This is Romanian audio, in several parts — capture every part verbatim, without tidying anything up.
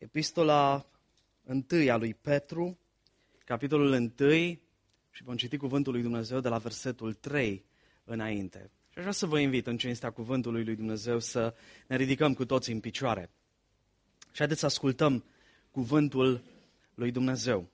Epistola întâi a lui Petru, capitolul unu, și vom citi cuvântul lui Dumnezeu de la versetul trei înainte. Și aș vrea să vă invit în cinstea cuvântului lui Dumnezeu să ne ridicăm cu toții în picioare. Și haideți să ascultăm cuvântul lui Dumnezeu.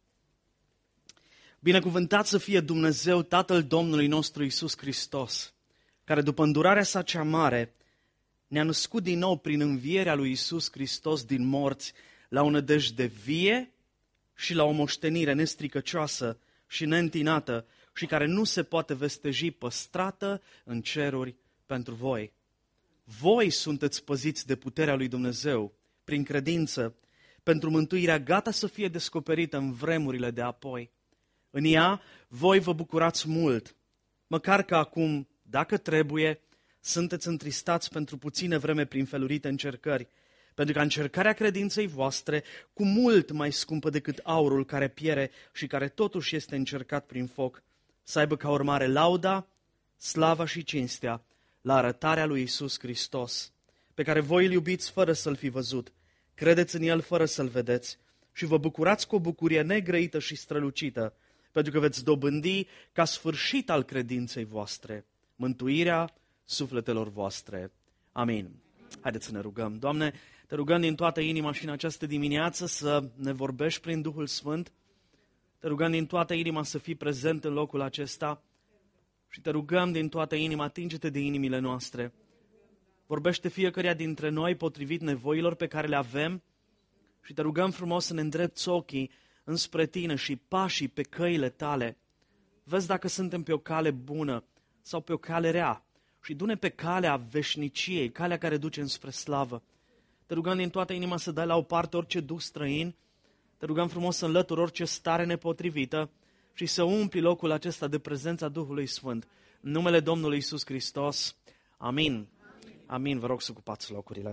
Binecuvântat să fie Dumnezeu, Tatăl Domnului nostru Iisus Hristos, care după îndurarea sa cea mare ne-a născut din nou prin învierea lui Iisus Hristos din morți la o nădejde vie și la o moștenire nestricăcioasă și neîntinată și care nu se poate vesteji, păstrată în ceruri pentru voi. Voi sunteți păziți de puterea lui Dumnezeu prin credință pentru mântuirea gata să fie descoperită în vremurile de apoi. În ea voi vă bucurați mult, măcar că acum, dacă trebuie, sunteți întristați pentru puține vreme prin felurite încercări, pentru că încercarea credinței voastre, cu mult mai scumpă decât aurul care piere și care totuși este încercat prin foc, să aibă ca urmare lauda, slava și cinstea la arătarea lui Iisus Hristos, pe care voi îl iubiți fără să-l fi văzut, credeți în el fără să-l vedeți și vă bucurați cu o bucurie negrăită și strălucită, pentru că veți dobândi ca sfârșit al credinței voastre mântuirea sufletelor voastre. Amin. Haideți să ne rugăm. Doamne, te rugăm din toată inima și în această dimineață să ne vorbești prin Duhul Sfânt. Te rugăm din toată inima să fii prezent în locul acesta și te rugăm din toată inima, atinge-te de inimile noastre. Vorbește fiecăruia dintre noi potrivit nevoilor pe care le avem și te rugăm frumos să ne îndrepți ochii înspre tine și pașii pe căile tale. Vezi dacă suntem pe o cale bună sau pe o cale rea și du-ne pe calea veșniciei, calea care duce înspre slavă. Te rugăm din toată inima să dai la o parte orice duh străin, te rugăm frumos să înlături orice stare nepotrivită și să umpli locul acesta de prezența Duhului Sfânt. În numele Domnului Iisus Hristos. Amin. Amin. Amin. Vă rog să ocupați locurile.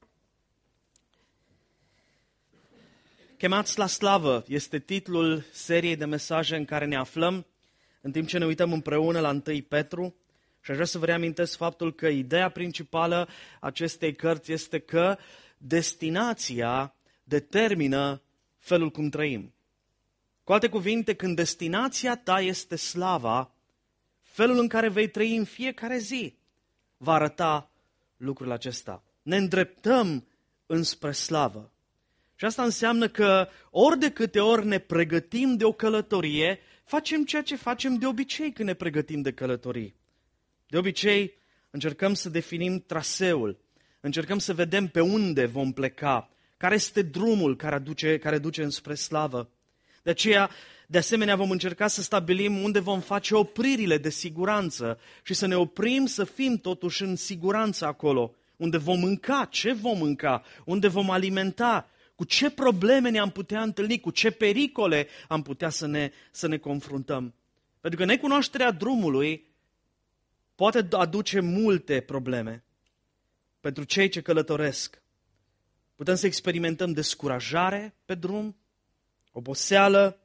Chemați la slavă este titlul seriei de mesaje în care ne aflăm, în timp ce ne uităm împreună la întâi Petru. Și aș vrea să vă reamintesc faptul că ideea principală acestei cărți este că destinația determină felul cum trăim. Cu alte cuvinte, când destinația ta este slava, felul în care vei trăi în fiecare zi va arăta lucrul acesta. Ne îndreptăm înspre slavă. Și asta înseamnă că ori de câte ori ne pregătim de o călătorie, facem ceea ce facem de obicei când ne pregătim de călătorii. De obicei, încercăm să definim traseul, încercăm să vedem pe unde vom pleca, care este drumul care duce, care duce înspre slavă. De aceea, de asemenea, vom încerca să stabilim unde vom face opririle de siguranță și să ne oprim să fim totuși în siguranță acolo, unde vom mânca, ce vom mânca, unde vom alimenta, cu ce probleme ne-am putea întâlni, cu ce pericole am putea să ne, să ne confruntăm. Pentru că necunoașterea drumului poate aduce multe probleme pentru cei ce călătoresc. Putem să experimentăm descurajare pe drum, oboseală,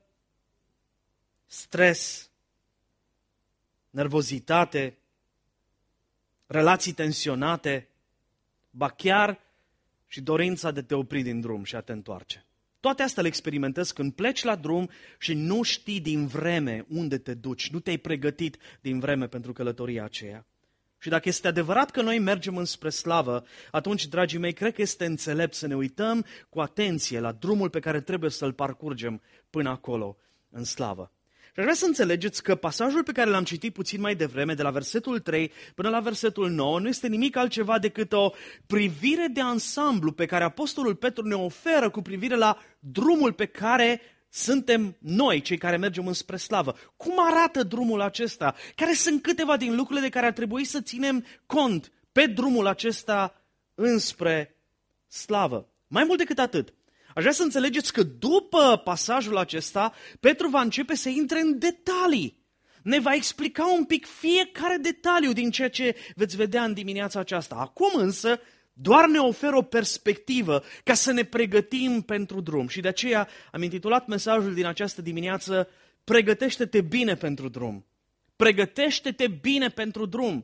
stres, nervozitate, relații tensionate, ba chiar și dorința de te opri din drum și a te întoarce. Toate astea le experimentezi când pleci la drum și nu știi din vreme unde te duci, nu te-ai pregătit din vreme pentru călătoria aceea. Și dacă este adevărat că noi mergem înspre slavă, atunci, dragii mei, cred că este înțelept să ne uităm cu atenție la drumul pe care trebuie să-l parcurgem până acolo, în slavă. Și aș vrea să înțelegeți că pasajul pe care l-am citit puțin mai devreme, de la versetul trei până la versetul nouă, nu este nimic altceva decât o privire de ansamblu pe care Apostolul Petru ne oferă cu privire la drumul pe care suntem noi, cei care mergem înspre slavă. Cum arată drumul acesta? Care sunt câteva din lucrurile de care ar trebui să ținem cont pe drumul acesta înspre slavă? Mai mult decât atât, aș vrea să înțelegeți că după pasajul acesta, Petru va începe să intre în detalii. Ne va explica un pic fiecare detaliu din ceea ce veți vedea în dimineața aceasta. Acum însă, doar ne oferă o perspectivă ca să ne pregătim pentru drum. Și de aceea am intitulat mesajul din această dimineață, Pregătește-te bine pentru drum. Pregătește-te bine pentru drum.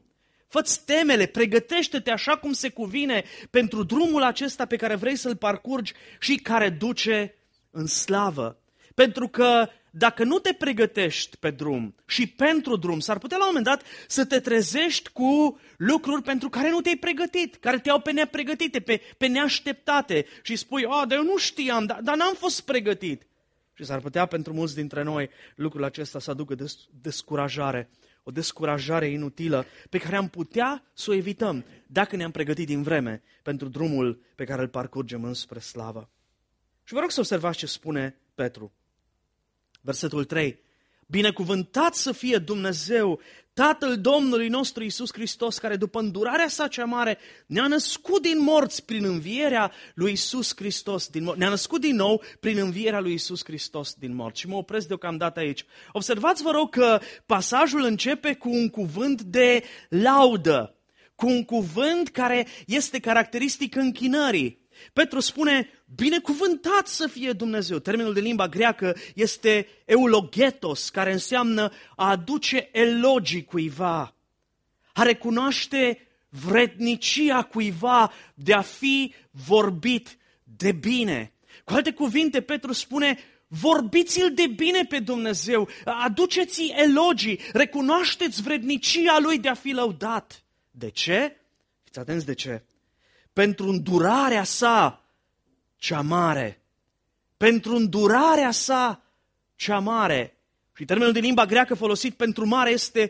Fă-ți temele, pregătește-te așa cum se cuvine pentru drumul acesta pe care vrei să-l parcurgi și care duce în slavă. Pentru că dacă nu te pregătești pe drum și pentru drum, s-ar putea la un moment dat să te trezești cu lucruri pentru care nu te-ai pregătit, care te iau pe nepregătite, pe, pe neașteptate și spui, a, dar eu nu știam, dar, dar n-am fost pregătit. Și s-ar putea pentru mulți dintre noi lucrul acesta să aducă des, descurajare, o descurajare inutilă pe care am putea să o evităm dacă ne-am pregătit din vreme pentru drumul pe care îl parcurgem înspre slavă. Și vă rog să observați ce spune Petru. Versetul trei. Binecuvântat să fie Dumnezeu, Tatăl Domnului nostru Iisus Hristos, care după îndurarea sa cea mare ne-a născut din morți prin învierea lui Iisus Hristos din morți. Ne-a născut din nou prin învierea lui Iisus Hristos din morți. Și mă opresc deocamdată aici. Observați, vă rog, că pasajul începe cu un cuvânt de laudă, cu un cuvânt care este caracteristic închinării. Petru spune, binecuvântat să fie Dumnezeu. Termenul de limba greacă este eulogetos, care înseamnă a aduce elogii cuiva, a recunoaște vrednicia cuiva de a fi vorbit de bine. Cu alte cuvinte, Petru spune, vorbiți-l de bine pe Dumnezeu, aduceți-i elogii, recunoașteți vrednicia lui de a fi lăudat. De ce? Fiți atenți de ce. Pentru îndurarea sa cea mare. Pentru îndurarea sa cea mare. Și termenul din limba greacă folosit pentru mare este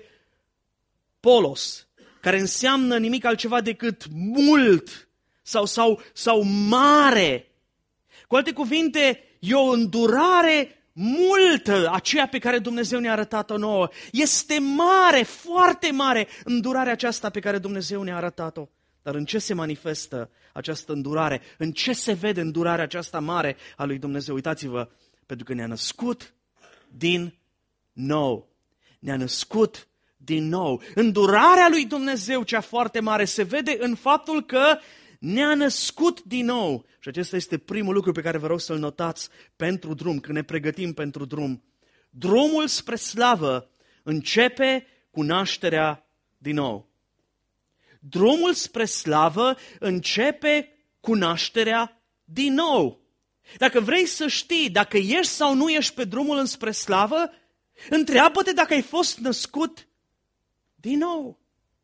polos, care înseamnă nimic altceva decât mult sau, sau, sau mare. Cu alte cuvinte, e o îndurare multă, aceea pe care Dumnezeu ne-a arătat-o nouă. Este mare, foarte mare îndurarea aceasta pe care Dumnezeu ne-a arătat-o. Dar în ce se manifestă această îndurare? În ce se vede îndurarea aceasta mare a lui Dumnezeu? Uitați-vă, pentru că ne-a născut din nou. Ne-a născut din nou. Îndurarea lui Dumnezeu, cea foarte mare, se vede în faptul că ne-a născut din nou. Și acesta este primul lucru pe care vă rog să-l notați pentru drum, când ne pregătim pentru drum. Drumul spre slavă începe cu nașterea din nou. Drumul spre slavă începe cu nașterea din nou. Dacă vrei să știi dacă ești sau nu ești pe drumul înspre slavă, întreabă-te dacă ai fost născut din nou.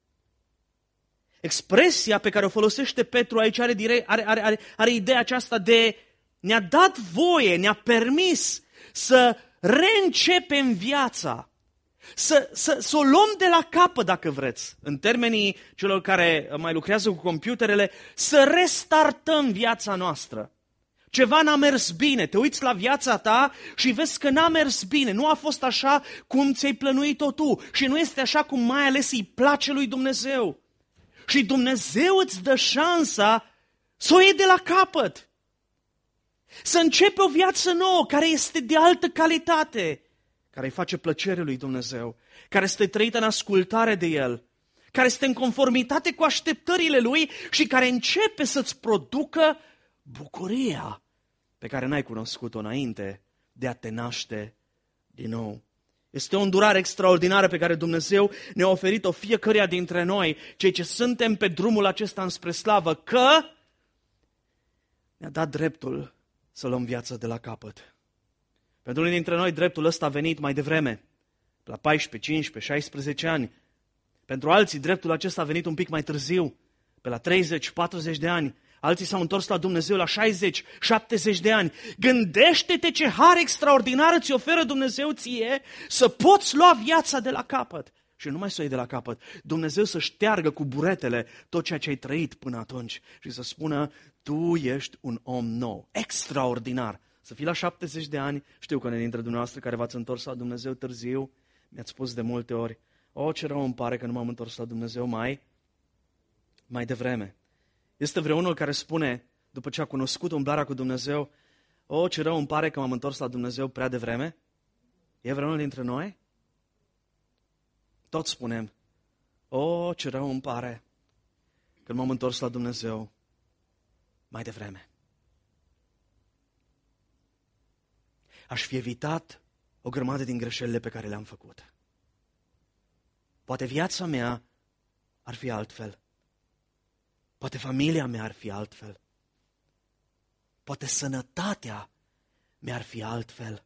Expresia pe care o folosește Petru aici are, direct, are, are, are, are ideea aceasta de ne-a dat voie, ne-a permis să reîncepem viața. Să, să, să o luăm de la capăt, dacă vreți, în termenii celor care mai lucrează cu computerele, să restartăm viața noastră. Ceva n-a mers bine, te uiți la viața ta și vezi că n-a mers bine, nu a fost așa cum ți-ai plănuit-o tu și nu este așa cum mai ales îi place lui Dumnezeu. Și Dumnezeu îți dă șansa să o iei de la capăt, să începi o viață nouă care este de altă calitate, care îi face plăcere lui Dumnezeu, care este trăită în ascultare de El, care este în conformitate cu așteptările Lui și care începe să-ți producă bucuria pe care n-ai cunoscut-o înainte de a te naște din nou. Este o îndurare extraordinară pe care Dumnezeu ne-a oferit-o fiecăruia dintre noi, cei ce suntem pe drumul acesta înspre slavă, că ne-a dat dreptul să luăm viața de la capăt. Pentru unii dintre noi dreptul ăsta a venit mai devreme, la paisprezece, cincisprezece, șaisprezece ani. Pentru alții dreptul acesta a venit un pic mai târziu, pe la treizeci, patruzeci de ani. Alții s-au întors la Dumnezeu la șaizeci, șaptezeci de ani. Gândește-te ce har extraordinar îți oferă Dumnezeu ție să poți lua viața de la capăt. Și nu mai să o iei de la capăt. Dumnezeu să șteargă cu buretele tot ceea ce ai trăit până atunci și să spună, tu ești un om nou, extraordinar. Să fii la șaptezeci de ani, știu că unii dintre dumneavoastră care v-ați întors la Dumnezeu târziu, mi-ați spus de multe ori, o, ce rău îmi pare că nu m-am întors la Dumnezeu mai, mai devreme. Este vreunul care spune, după ce a cunoscut umblarea cu Dumnezeu, o, ce rău îmi pare că m-am întors la Dumnezeu prea devreme? E vreunul dintre noi? Toți spunem, o, ce rău îmi pare că m-am întors la Dumnezeu mai devreme. Aș fi evitat o grămadă din greșelile pe care le-am făcut. Poate viața mea ar fi altfel. Poate familia mea ar fi altfel. Poate sănătatea mea ar fi altfel.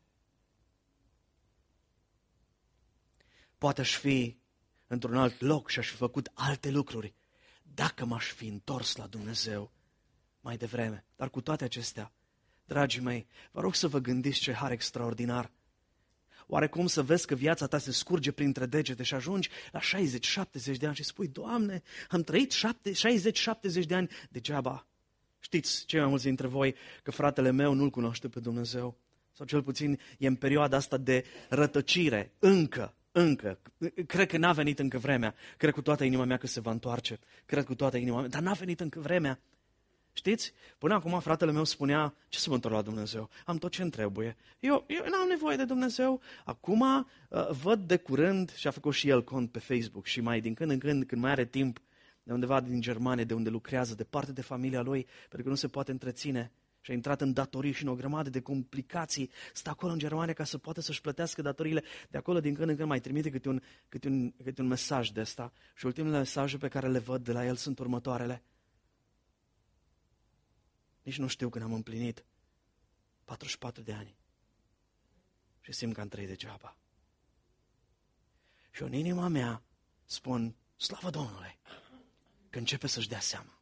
Poate aș fi într-un alt loc și aș fi făcut alte lucruri dacă m-aș fi întors la Dumnezeu mai devreme. Dar cu toate acestea, dragii mei, vă rog să vă gândiți ce har extraordinar. Oarecum să vezi că viața ta se scurge printre degete și ajungi la șaizeci șaptezeci de ani și spui, Doamne, am trăit șaizeci șaptezeci de ani degeaba. Știți, cei mai mulți dintre voi, că fratele meu nu-L cunoaște pe Dumnezeu. Sau cel puțin e în perioada asta de rătăcire, încă, încă. Cred că n-a venit încă vremea. Cred cu toată inima mea că se va întoarce. Cred cu toată inima mea, dar n-a venit încă vremea. Știți? Până acum fratele meu spunea, ce să mă întorc la Dumnezeu? Am tot ce-mi trebuie. Eu, eu n-am nevoie de Dumnezeu. Acum uh, văd de curând, și a făcut și el cont pe Facebook și mai din când în când, când mai are timp, de undeva din Germania, de unde lucrează, departe de familia lui, pentru că nu se poate întreține. Și a intrat în datorii și în o grămadă de complicații. Stă acolo în Germania ca să poată să-și plătească datoriile. De acolo, din când în când, mai trimite câte un, câte un, câte un mesaj de ăsta. Și ultimele mesaje pe care le văd de la el sunt următoarele. Nici nu știu când am împlinit patruzeci și patru de ani. Și simt că am trăit degeaba. Și în inima mea spun, slavă Domnului, că începe să-și dea seama.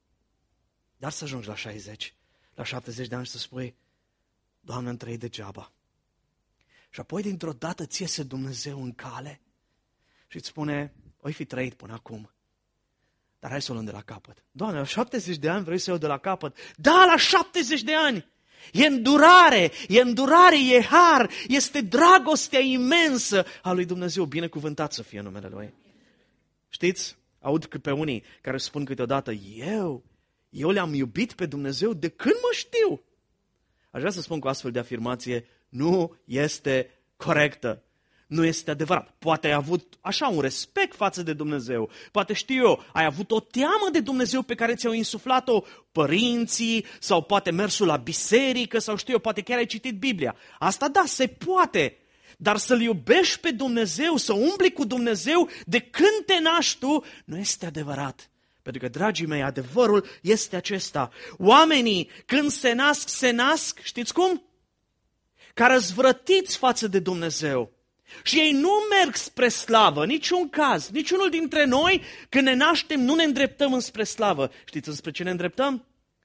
Dar să ajungi la șaizeci, la șaptezeci de ani și să spui, Doamne, am trăit degeaba. Și apoi dintr-o dată ți iese Dumnezeu în cale și îți spune, oi fi trăit până acum, dar hai să o luăm de la capăt. Doamne, la șaptezeci de ani vrei să iau de la capăt? Da, la șaptezeci de ani! E îndurare, e îndurare, e har, este dragostea imensă a lui Dumnezeu, binecuvântat să fie numele Lui. Știți, aud că pe unii care spun câteodată, eu, eu le-am iubit pe Dumnezeu de când mă știu. Aș vrea să spun cu astfel de afirmație, nu este corectă. Nu este adevărat. Poate ai avut așa un respect față de Dumnezeu. Poate știu eu, ai avut o teamă de Dumnezeu pe care ți-au insuflat-o părinții sau poate mersul la biserică sau știu eu, poate chiar ai citit Biblia. Asta da, se poate. Dar să-L iubești pe Dumnezeu, să umbli cu Dumnezeu de când te naști tu, nu este adevărat. Pentru că, dragii mei, adevărul este acesta. Oamenii, când se nasc, se nasc, știți cum? Ca răzvrătiți față de Dumnezeu. Și ei nu merg spre slavă, niciun caz, niciunul dintre noi, când ne naștem, nu ne îndreptăm înspre slavă. Știți înspre ce ne îndreptăm?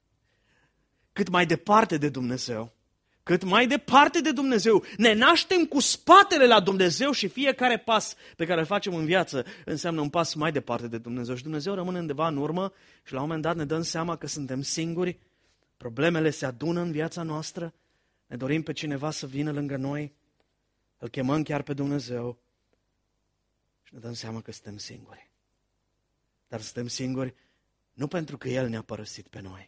Cât mai departe de Dumnezeu. Cât mai departe de Dumnezeu. Ne naștem cu spatele la Dumnezeu și fiecare pas pe care îl facem în viață înseamnă un pas mai departe de Dumnezeu. Și Dumnezeu rămâne undeva în urmă și la un moment dat ne dăm seama că suntem singuri, problemele se adună în viața noastră, ne dorim pe cineva să vină lângă noi, îl chemăm chiar pe Dumnezeu și ne dăm seama că suntem singuri. Dar suntem singuri nu pentru că El ne-a părăsit pe noi,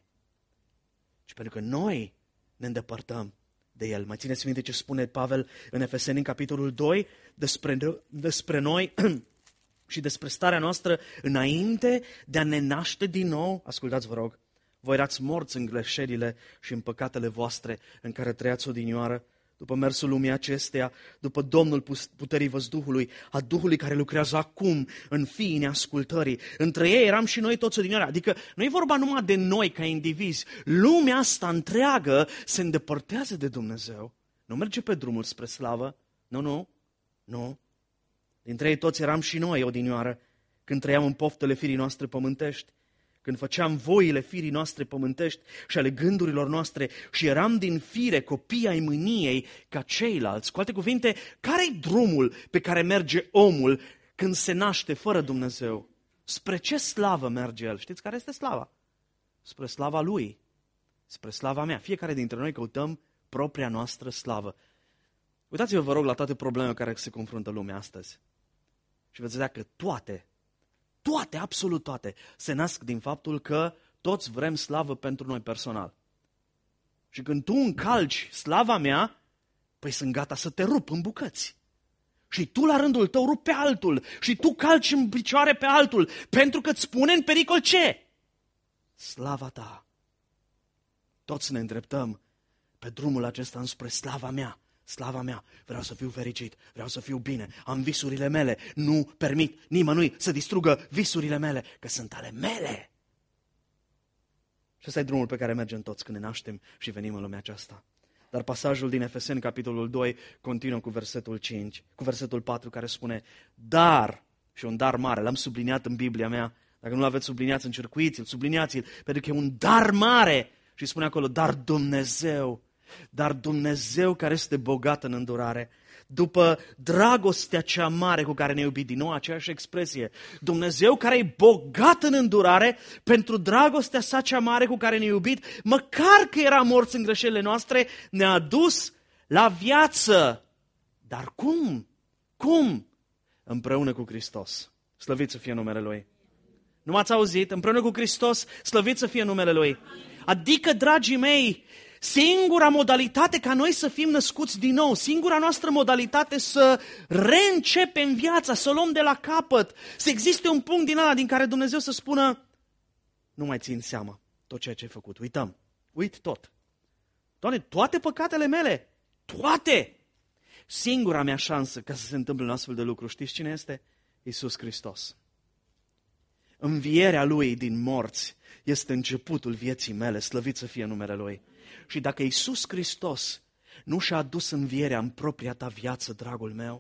ci pentru că noi ne îndepărtăm de El. Mai țineți minte ce spune Pavel în Efeseni, în capitolul doi, despre, despre noi și despre starea noastră înainte de a ne naște din nou. Ascultați, vă rog, voi erați morți în greșelile și în păcatele voastre în care trăiați odinioară, după mersul lumii acesteia, după Domnul puterii văzduhului, a Duhului care lucrează acum în fiii neascultării. Între ei eram și noi toți odinioară. Adică nu e vorba numai de noi ca indivizi. Lumea asta întreagă se îndepărtează de Dumnezeu. Nu merge pe drumul spre slavă. Nu, nu, nu. Dintre ei toți eram și noi odinioară, când trăiam în poftele firii noastre pământești, când făceam voile firii noastre pământești și ale gândurilor noastre și eram din fire copii ai mâniei ca ceilalți. Cu alte cuvinte, care-i drumul pe care merge omul când se naște fără Dumnezeu? Spre ce slavă merge el? Știți care este slava? Spre slava lui, spre slava mea. Fiecare dintre noi căutăm propria noastră slavă. Uitați-vă, vă rog, la toate problemele care se confruntă lumea astăzi. Și veți vedea că toate, toate, absolut toate, se nasc din faptul că toți vrem slavă pentru noi personal. Și când tu încalci slava mea, păi sunt gata să te rup în bucăți. Și tu la rândul tău rupi pe altul și tu calci în picioare pe altul, pentru că îți pune în pericol ce? Slava ta. Toți ne îndreptăm pe drumul acesta înspre slava mea, slava mea, vreau să fiu fericit, vreau să fiu bine, am visurile mele, nu permit nimănui să distrugă visurile mele, că sunt ale mele. Și ăsta e drumul pe care mergem toți când ne naștem și venim în lumea aceasta. Dar pasajul din Efeseni, capitolul doi, continuă cu versetul cinci, cu versetul patru, care spune, dar, și un dar mare, l-am subliniat în Biblia mea, dacă nu l-aveți subliniat, încercuiți-l, subliniați-l, pentru că e un dar mare. Și spune acolo, dar Dumnezeu, dar Dumnezeu care este bogat în îndurare, după dragostea cea mare cu care ne-a iubit, din nou aceeași expresie, Dumnezeu care e bogat în îndurare, pentru dragostea sa cea mare cu care ne-a iubit, măcar că era morți în greșelile noastre, ne-a adus la viață. Dar cum? Cum? Împreună cu Hristos. Slăvit să fie numele Lui. Nu m-ați auzit? Împreună cu Hristos, slăvit să fie numele Lui. Adică, dragii mei, singura modalitate ca noi să fim născuți din nou, singura noastră modalitate să reîncepem viața, să o luăm de la capăt, să existe un punct din ăla din care Dumnezeu să spună, nu mai țin seama tot ceea ce ai făcut, uităm, uit tot. Doamne, toate păcatele mele, toate! Singura mea șansă ca să se întâmple un astfel de lucru, știți cine este? Iisus Hristos. Învierea Lui din morți este începutul vieții mele, slăvit să fie numele Lui. Și dacă Iisus Hristos nu și-a adus învierea în propria ta viață, dragul meu,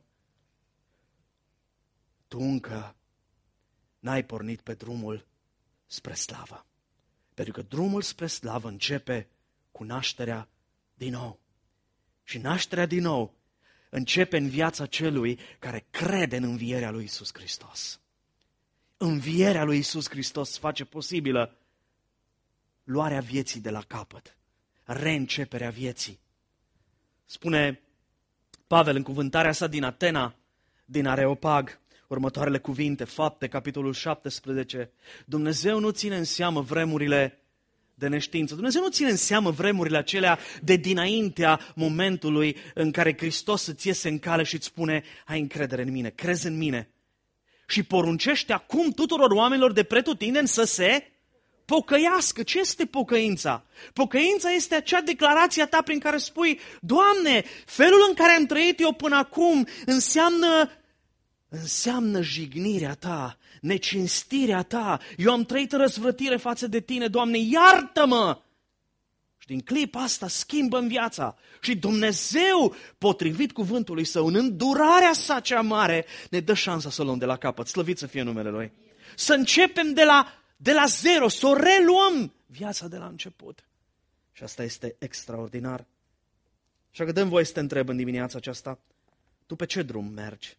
tu încă n-ai pornit pe drumul spre slavă. Pentru că drumul spre slavă începe cu nașterea din nou. Și nașterea din nou începe în viața celui care crede în învierea lui Iisus Hristos. Învierea lui Iisus Hristos face posibilă luarea vieții de la capăt, reînceperea vieții. Spune Pavel în cuvântarea sa din Atena, din Areopag, următoarele cuvinte, Fapte, capitolul șaptesprezece, Dumnezeu nu ține în seamă vremurile de neștiință. Dumnezeu nu ține în seamă vremurile acelea de dinaintea momentului în care Hristos îți iese în cale și îți spune, ai încredere în mine, crezi în mine. Și poruncește acum tuturor oamenilor de pretutindeni să se pocăiască. Ce este pocăința? Pocăința este acea declarație a ta prin care spui, Doamne, felul în care am trăit eu până acum înseamnă, înseamnă jignirea ta, necinstirea ta. Eu am trăit în răzvrătire față de tine, Doamne, iartă-mă! Și din clipa asta schimbă-mi viața. Și Dumnezeu, potrivit cuvântului Său, în îndurarea sa cea mare, ne dă șansa să o luăm de la capăt. Slăvit să fie numele Lui. Să începem de la, de la zero, să o reluăm viața de la început. Și asta este extraordinar. Așa că dăm voie să te întreb în dimineața aceasta, tu pe ce drum mergi?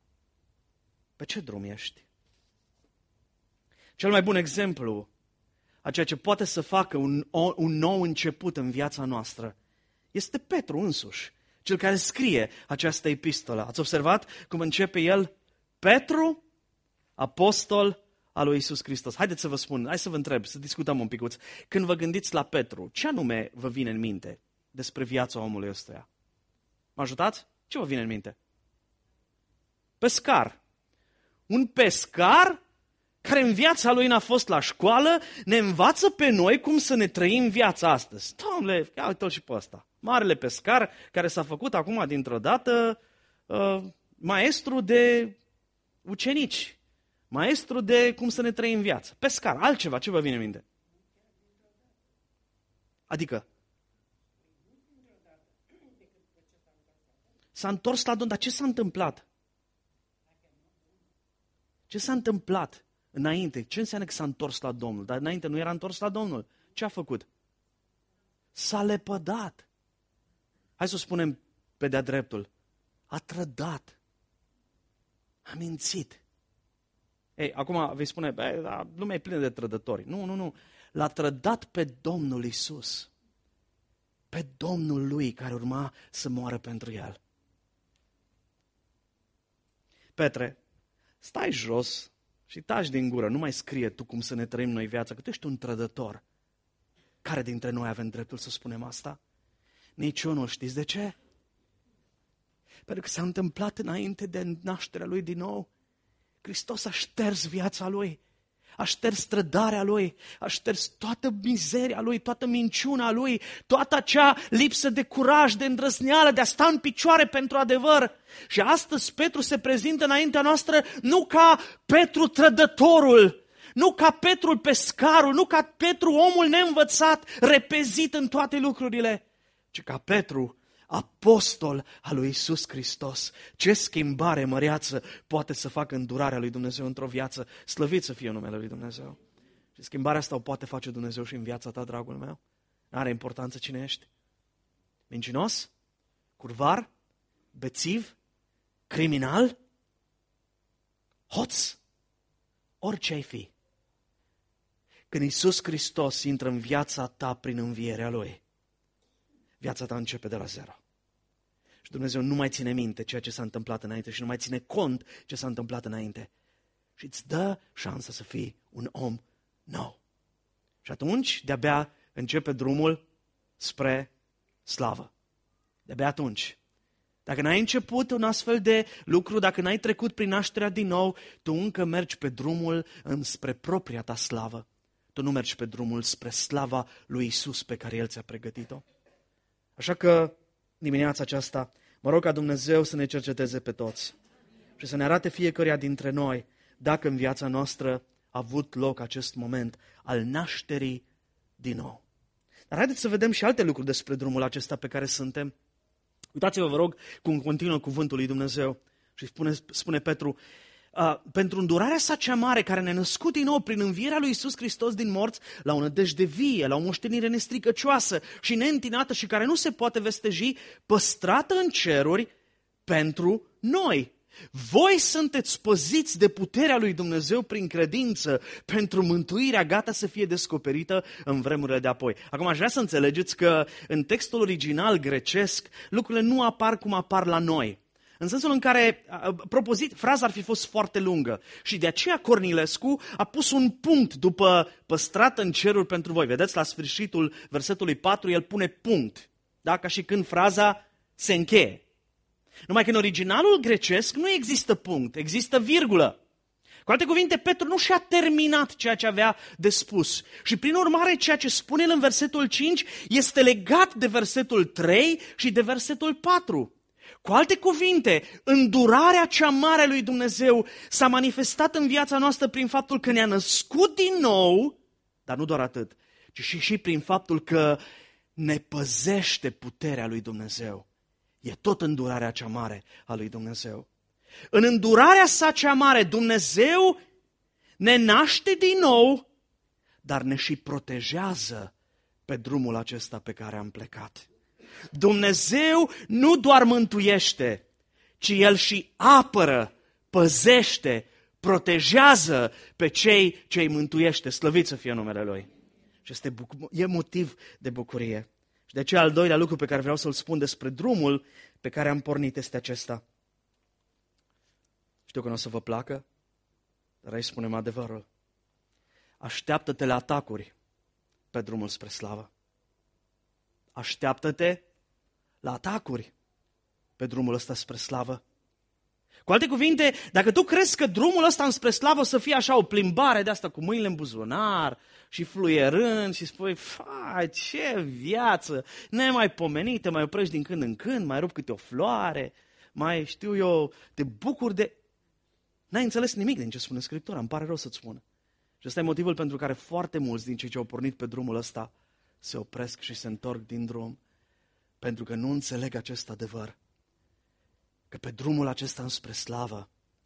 Pe ce drum ești? Cel mai bun exemplu a ceea ce poate să facă un, un nou început în viața noastră este Petru însuși, cel care scrie această epistolă. Ați observat cum începe el? Petru, apostol al lui Iisus Hristos. Haideți să vă spun, hai să vă întreb, să discutăm un picuț. Când vă gândiți la Petru, ce anume vă vine în minte despre viața omului ăstuia? Mă ajutați? Ce vă vine în minte? Pescar. Un pescar care în viața lui n-a fost la școală, ne învață pe noi cum să ne trăim viața astăzi. Dom'le, ia uite-l și pe ăsta. Marele pescar care s-a făcut acum dintr-o dată uh, maestru de ucenici, maestru de cum să ne trăim viața. Pescar, altceva, ce vă vine în minte? Adică? S-a întors la Domnul, dar ce s-a întâmplat? Ce s-a întâmplat înainte? Ce înseamnă că s-a întors la Domnul? Dar înainte nu era întors la Domnul. Ce a făcut? S-a lepădat. Hai să o spunem pe de-a dreptul. A trădat. A mințit. Ei, acum vei spune, bă, lumea e plină de trădători. Nu, nu, nu. L-a trădat pe Domnul Iisus. Pe Domnul lui care urma să moară pentru el. Petre, stai jos și taci din gură, nu mai scrie tu cum să ne trăim noi viața, că tu ești un trădător. Care dintre noi avem dreptul să spunem asta? Nici unul, știți de ce? Pentru că s-a întâmplat înainte de nașterea lui din nou. Hristos a șters viața lui. A șters strădarea lui, a șters toată mizeria lui, toată minciuna lui, toată acea lipsă de curaj, de îndrăzneală, de a sta în picioare pentru adevăr. Și astăzi Petru se prezintă înaintea noastră nu ca Petru trădătorul, nu ca Petru pescarul, nu ca Petru omul neînvățat, repezit în toate lucrurile, ci ca Petru, apostol al lui Iisus Hristos. Ce schimbare măreață poate să facă îndurarea lui Dumnezeu într-o viață. Slăvit să fie numele lui Dumnezeu. Și schimbarea asta o poate face Dumnezeu și în viața ta, dragul meu. N-are importanță cine ești. Mincinos? Curvar? Bețiv? Criminal? Hoț? Orice ai fi. Când Iisus Hristos intră în viața ta prin învierea Lui, viața ta începe de la zero. Și Dumnezeu nu mai ține minte ceea ce s-a întâmplat înainte și nu mai ține cont ce s-a întâmplat înainte. Și îți dă șansa să fii un om nou. Și atunci, de-abia începe drumul spre slavă. De-abia atunci. Dacă n-ai început un astfel de lucru, dacă n-ai trecut prin nașterea din nou, tu încă mergi pe drumul spre propria ta slavă. Tu nu mergi pe drumul spre slava lui Iisus pe care El ți-a pregătit-o. Așa că dimineața aceasta mă rog ca Dumnezeu să ne cerceteze pe toți și să ne arate fiecăruia dintre noi dacă în viața noastră a avut loc acest moment al nașterii din nou. Dar haideți să vedem și alte lucruri despre drumul acesta pe care suntem. Uitați-vă, vă rog, cum continuă cuvântul lui Dumnezeu și spune, spune Petru, Uh, pentru îndurarea sa cea mare care ne-a născut din nou prin învierea lui Iisus Hristos din morți la o nădejde vie, la o moștenire nestricăcioasă și neîntinată și care nu se poate vesteji, păstrată în ceruri pentru noi. Voi sunteți păziți de puterea lui Dumnezeu prin credință pentru mântuirea gata să fie descoperită în vremurile de apoi. Acum aș vrea să înțelegeți că în textul original grecesc lucrurile nu apar cum apar la noi. În sensul în care propozit, fraza ar fi fost foarte lungă și de aceea Cornilescu a pus un punct după păstrată în ceruri pentru voi. Vedeți, la sfârșitul versetului patru, el pune punct, da? Ca și când fraza se încheie. Numai că în originalul grecesc nu există punct, există virgulă. Cu alte cuvinte, Petru nu și-a terminat ceea ce avea de spus. Și prin urmare, ceea ce spune el în versetul cinci este legat de versetul trei și de versetul patru. Cu alte cuvinte, îndurarea cea mare a lui Dumnezeu s-a manifestat în viața noastră prin faptul că ne-a născut din nou, dar nu doar atât, ci și, și prin faptul că ne păzește puterea lui Dumnezeu. E tot îndurarea cea mare a lui Dumnezeu. În îndurarea sa cea mare, Dumnezeu ne naște din nou, dar ne și protejează pe drumul acesta pe care am plecat. Dumnezeu nu doar mântuiește, ci El și apără, păzește, protejează pe cei ce îi mântuiește. Slăvit să fie numele Lui. Și este buc- e motiv de bucurie. Și de aceea al doilea lucru pe care vreau să-l spun despre drumul pe care am pornit este acesta. Știu că nu o să vă placă, dar aici spunem adevărul. Așteaptă-te la atacuri pe drumul spre slavă. Așteaptă-te la atacuri pe drumul ăsta spre slavă. Cu alte cuvinte, dacă tu crezi că drumul ăsta înspre slavă o să fie așa o plimbare de asta cu mâinile în buzunar și fluierând și spui, fai, ce viață, nemaipomenit, te mai oprești din când în când, mai rup câte o floare, mai știu eu, te bucuri de... N-ai înțeles nimic din ce spune Scriptura, îmi pare rău să-ți spun. Și ăsta e motivul pentru care foarte mulți din cei ce au pornit pe drumul ăsta se opresc și se întorc din drum, pentru că nu înțeleg acest adevăr, că pe drumul acesta înspre slavă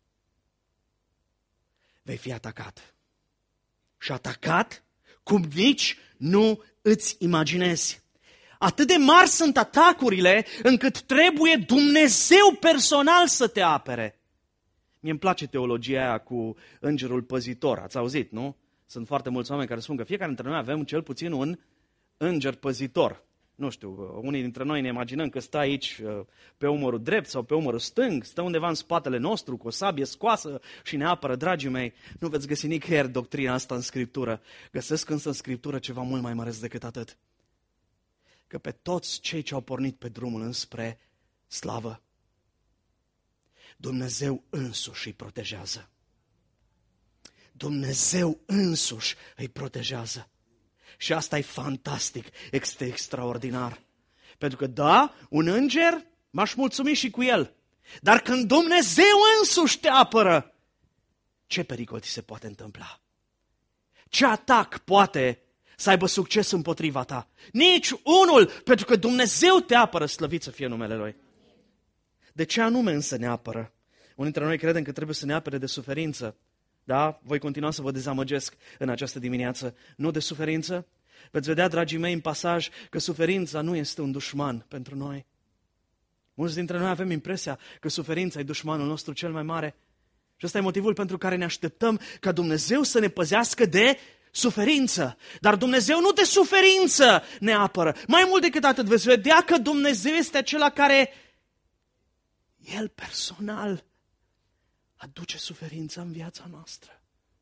vei fi atacat. Și atacat cum nici nu îți imaginezi. Atât de mari sunt atacurile încât trebuie Dumnezeu personal să te apere. Mie îmi place teologia aia cu îngerul păzitor. Ați auzit, nu? Sunt foarte mulți oameni care spun că fiecare dintre noi avem cel puțin un înger păzitor. Nu știu, unii dintre noi ne imaginăm că stă aici pe umărul drept sau pe umărul stâng, stă undeva în spatele nostru cu o sabie scoasă și ne apără, dragii mei. Nu veți găsi nicăieri doctrina asta în Scriptură. Găsesc însă în Scriptură ceva mult mai mare decât atât. Că pe toți cei ce au pornit pe drumul înspre slavă, Dumnezeu însuși îi protejează. Dumnezeu însuși îi protejează. Și asta e fantastic, este extraordinar. Pentru că da, un înger, m-aș mulțumi și cu el. Dar când Dumnezeu însuși te apără, ce pericol ți se poate întâmpla? Ce atac poate să aibă succes împotriva ta? Nici unul, pentru că Dumnezeu te apără, slăvit să fie numele Lui. De ce anume însă ne apără? Unii dintre noi credem că trebuie să ne apere de suferință. Da? Voi continua să vă dezamăgesc în această dimineață. Nu de suferință. Veți vedea, dragii mei, în pasaj că suferința nu este un dușman pentru noi. Mulți dintre noi avem impresia că suferința e dușmanul nostru cel mai mare. Și ăsta e motivul pentru care ne așteptăm ca Dumnezeu să ne păzească de suferință. Dar Dumnezeu nu de suferință ne apără. Mai mult decât atât, veți vedea că Dumnezeu este acela care, El personal, aduce suferința în viața noastră.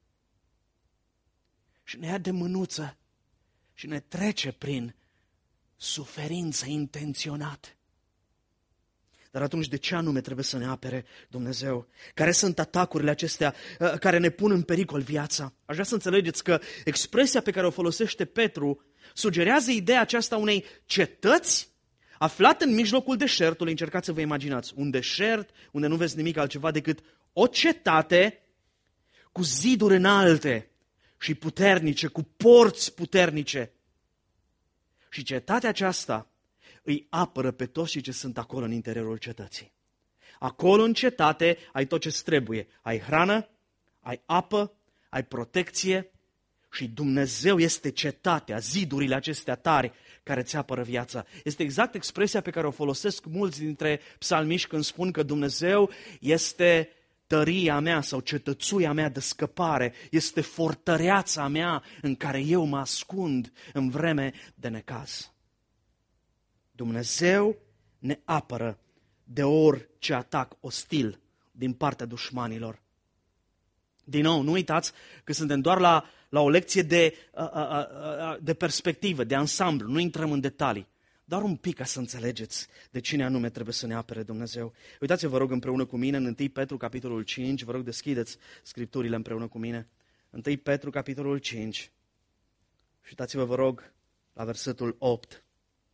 Și ne ia de mânuță și ne trece prin suferință intenționat. Dar atunci de ce anume trebuie să ne apere Dumnezeu? Care sunt atacurile acestea care ne pun în pericol viața? Aș vrea să înțelegeți că expresia pe care o folosește Petru sugerează ideea aceasta unei cetăți aflată în mijlocul deșertului. Încercați să vă imaginați un deșert unde nu vezi nimic altceva decât o cetate cu ziduri înalte și puternice, cu porți puternice. Și cetatea aceasta îi apără pe toți cei ce sunt acolo în interiorul cetății. Acolo în cetate ai tot ce trebuie. Ai hrană, ai apă, ai protecție și Dumnezeu este cetatea, zidurile acestea tari care îți apără viața. Este exact expresia pe care o folosesc mulți dintre psalmiști când spun că Dumnezeu este tăria mea sau cetățuia mea de scăpare, este fortăreața mea în care eu mă ascund în vreme de necaz. Dumnezeu ne apără de orice atac ostil din partea dușmanilor. Din nou, nu uitați că suntem doar la, la o lecție de, de perspectivă, de ansamblu, nu intrăm în detalii. Doar un pic ca să înțelegeți de cine anume trebuie să ne apere Dumnezeu. Uitați-vă, vă rog, împreună cu mine în întâi Petru, capitolul cinci, vă rog deschideți scripturile împreună cu mine. întâi Petru, capitolul cinci. Și uitați-vă, vă rog, la versetul opt.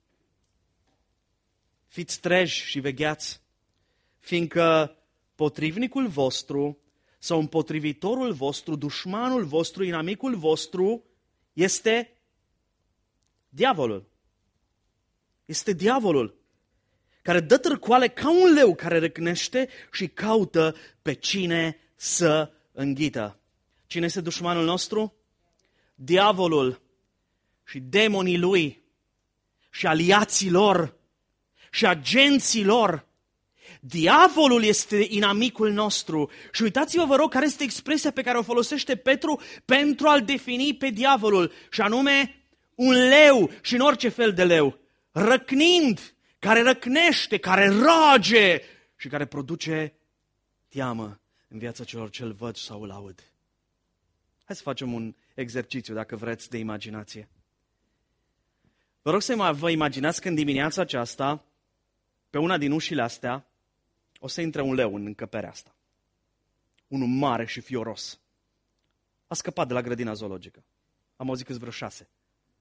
Fiți treji și vegheați, fiindcă potrivnicul vostru sau împotrivitorul vostru, dușmanul vostru, inamicul vostru, este diavolul. Este diavolul care dă târcoale ca un leu care răcnește și caută pe cine să înghită. Cine este dușmanul nostru? Diavolul și demonii lui și aliații lor și agenții lor. Diavolul este inamicul nostru. Și uitați-vă, vă rog, care este expresia pe care o folosește Petru pentru a-l defini pe diavolul. Și anume, un leu și în orice fel de leu. Răcnind, care răcnește, care rage și care produce teamă în viața celor ce îl văd sau îl aud. Hai să facem un exercițiu, dacă vreți, de imaginație. Vă rog să vă imaginați că în dimineața aceasta, pe una din ușile astea, o să intre un leu în încăperea asta. Unul mare și fioros. A scăpat de la grădina zoologică. Am auzit câți vreo șase.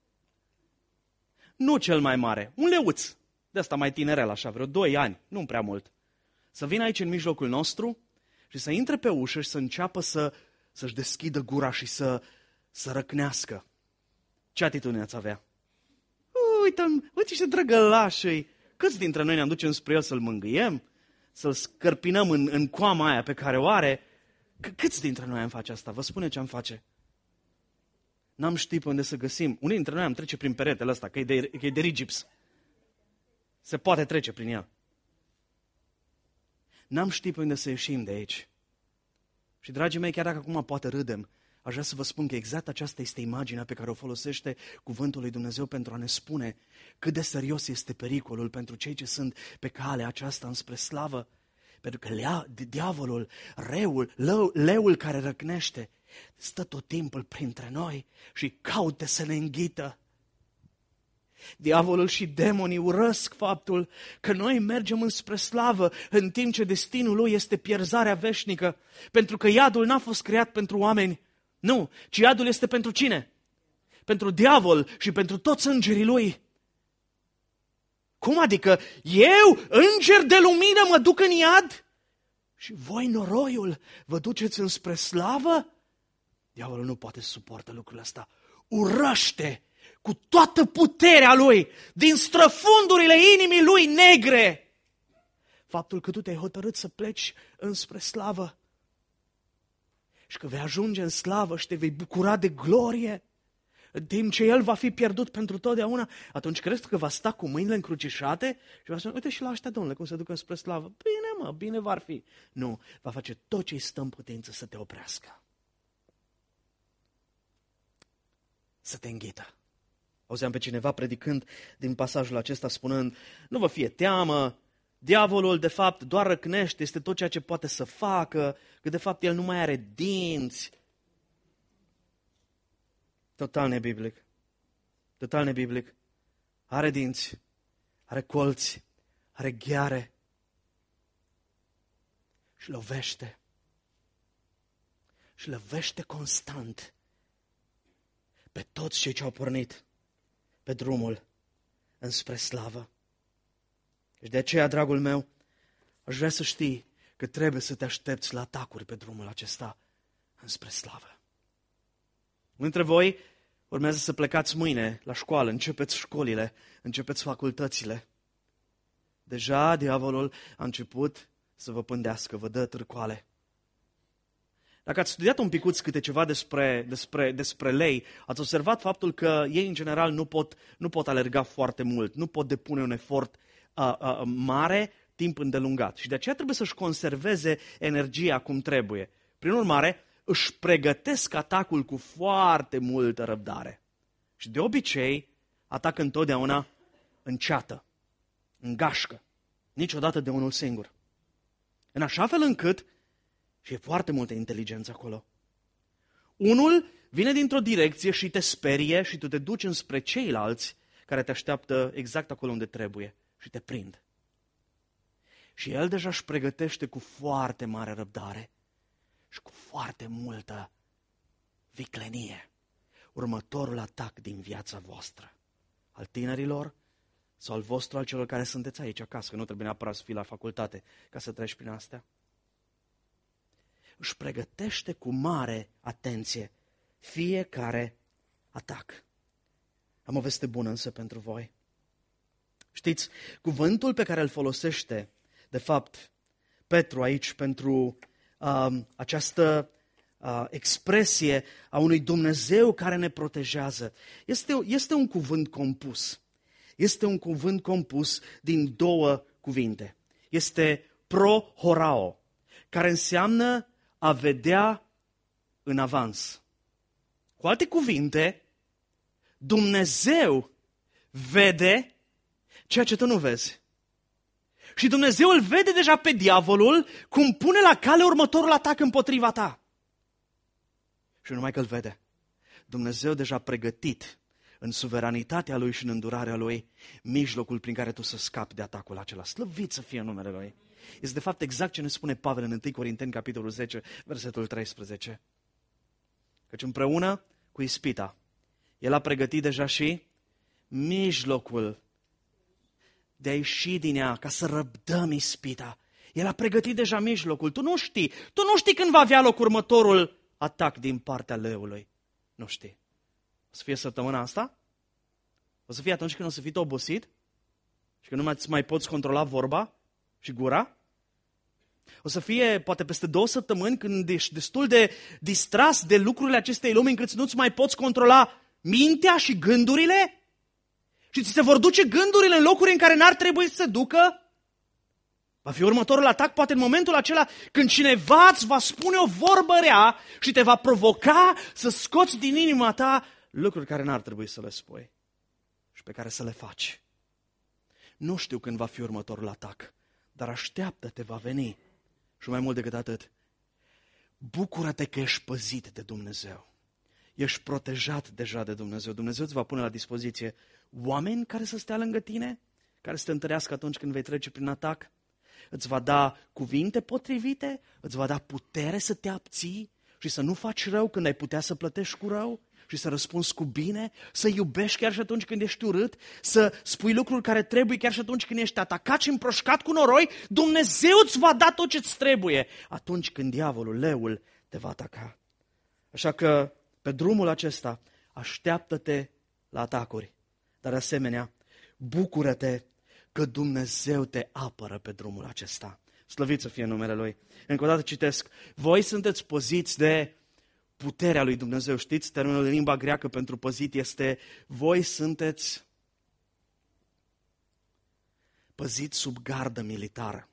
Nu cel mai mare, un leuț. De asta mai tinerel, așa, vreo doi ani, nu prea mult. Să vină aici în mijlocul nostru și să intre pe ușă și să înceapă să, să-și deschidă gura și să, să răcnească. Ce atitudine ați avea? Uite, uite ce drăgălaș-i. Câți dintre noi ne aducem spre el să-l mângâiem? Să-l scărpinăm în, în coama aia pe care o are? C- câți dintre noi am face asta? Vă spune ce am face. N-am ști pe unde să găsim. Unii dintre noi am trece prin peretele ăsta, că e de, că e de rigips. Se poate trece prin el. N-am ști pe unde să ieșim de aici. Și, dragii mei, chiar dacă acum poate râdem, aș vrea să vă spun că exact aceasta este imaginea pe care o folosește cuvântul lui Dumnezeu pentru a ne spune cât de serios este pericolul pentru cei ce sunt pe calea aceasta înspre slavă. Pentru că lea, diavolul, reul, leu, leul care răcnește, stă tot timpul printre noi și caută să ne înghită. Diavolul și demonii urăsc faptul că noi mergem înspre slavă în timp ce destinul lui este pierzarea veșnică, pentru că iadul n-a fost creat pentru oameni, Nu, ci iadul este pentru cine? Pentru diavol și pentru toți îngerii lui. Cum adică eu, înger de lumină, mă duc în iad? Și voi, noroiul, vă duceți înspre slavă? Diavolul nu poate să suportă lucrul ăsta. Urăște cu toată puterea lui, din străfundurile inimii lui negre, faptul că tu te-ai hotărât să pleci înspre slavă și că vei ajunge în slavă și te vei bucura de glorie, în timp ce el va fi pierdut pentru totdeauna. Atunci crezi că va sta cu mâinile încrucișate și va spune, uite și la ăștia, domnule, cum se duc înspre slavă. Bine, mă, bine v-ar fi. Nu, va face tot ce îi stă în putință să te oprească. Să te înghită. Auzeam pe cineva predicând din pasajul acesta spunând, nu vă fie teamă, diavolul de fapt doar răcnește, este tot ceea ce poate să facă, că de fapt el nu mai are dinți. Total nebiblic. Total nebiblic. Are dinți, are colți, are gheare și lovește. Și lovește constant pe toți cei ce au pornit pe drumul înspre slavă. Și de aceea, dragul meu, aș vrea să știi că trebuie să te aștepți la atacuri pe drumul acesta înspre slavă. Unii dintre voi urmează să plecați mâine la școală, începeți școlile, începeți facultățile. Deja diavolul a început să vă pândească, vă dă târcoale. Dacă ați studiat un picuț câte ceva despre, despre, despre lei, ați observat faptul că ei în general nu pot, nu pot alerga foarte mult, nu pot depune un efort uh, uh, mare timp îndelungat. Și de aceea trebuie să-și conserveze energia cum trebuie. Prin urmare, își pregătesc atacul cu foarte multă răbdare. Și de obicei, atacă întotdeauna în ceată, în gașcă, niciodată de unul singur. În așa fel încât, și e foarte multă inteligență acolo, unul vine dintr-o direcție și te sperie și tu te duci înspre ceilalți care te așteaptă exact acolo unde trebuie și te prind. Și el deja își pregătește cu foarte mare răbdare și cu foarte multă viclenie următorul atac din viața voastră, al tinerilor sau al vostru, al celor care sunteți aici acasă, că nu trebuie neapărat să fii la facultate ca să treci prin astea. Își pregătește cu mare atenție fiecare atac. Am o veste bună însă pentru voi. Știți, cuvântul pe care îl folosește, de fapt, Petru aici pentru uh, această uh, expresie a unui Dumnezeu care ne protejează, este, este un cuvânt compus. Este un cuvânt compus din două cuvinte. Este pro-horao, care înseamnă a vedea în avans. Cu alte cuvinte, Dumnezeu vede ceea ce tu nu vezi. Și Dumnezeu îl vede deja pe diavolul cum pune la cale următorul atac împotriva ta. Și nu numai că îl vede. Dumnezeu deja a pregătit în suveranitatea Lui și în îndurarea Lui mijlocul prin care tu să scapi de atacul acela. Slăvit să fie numele Lui. Este de fapt exact ce ne spune Pavel în întâi Corinteni, capitolul zece, versetul treisprezece. Căci împreună cu ispita, El a pregătit deja și mijlocul de a ieși din ea, ca să răbdăm ispita. El a pregătit deja mijlocul. Tu nu știi. Tu nu știi când va avea loc următorul atac din partea leului. Nu știi. O să fie săptămâna asta? O să fie atunci când o să fii obosit? Și când nu mai, mai poți controla vorba și gura? O să fie poate peste două săptămâni când ești destul de distras de lucrurile acestei lumi încât nu-ți mai poți controla mintea și gândurile? Și ți se vor duce gândurile în locuri în care n-ar trebui să se ducă? Va fi următorul atac, poate în momentul acela când cineva îți va spune o vorbă rea și te va provoca să scoți din inima ta lucruri care n-ar trebui să le spui și pe care să le faci. Nu știu când va fi următorul atac, dar așteaptă-te, va veni. Și mai mult decât atât, bucură-te că ești păzit de Dumnezeu. Ești protejat deja de Dumnezeu. Dumnezeu îți va pune la dispoziție oameni care să stea lângă tine, care să te întărească atunci când vei trece prin atac. Îți va da cuvinte potrivite, îți va da putere să te abții și să nu faci rău când ai putea să plătești cu rău și să răspunzi cu bine, să iubești chiar și atunci când ești urât, să spui lucruri care trebuie chiar și atunci când ești atacat și împroșcat cu noroi, Dumnezeu îți va da tot ce-ți trebuie atunci când diavolul, leul, te va ataca. Așa că pe drumul acesta așteaptă-te la atacuri, dar de asemenea bucură-te că Dumnezeu te apără pe drumul acesta. Slăvit să fie numele Lui. Încă o dată citesc. Voi sunteți păziți de puterea lui Dumnezeu. Știți, termenul în limba greacă pentru păzit este voi sunteți păziți sub gardă militară.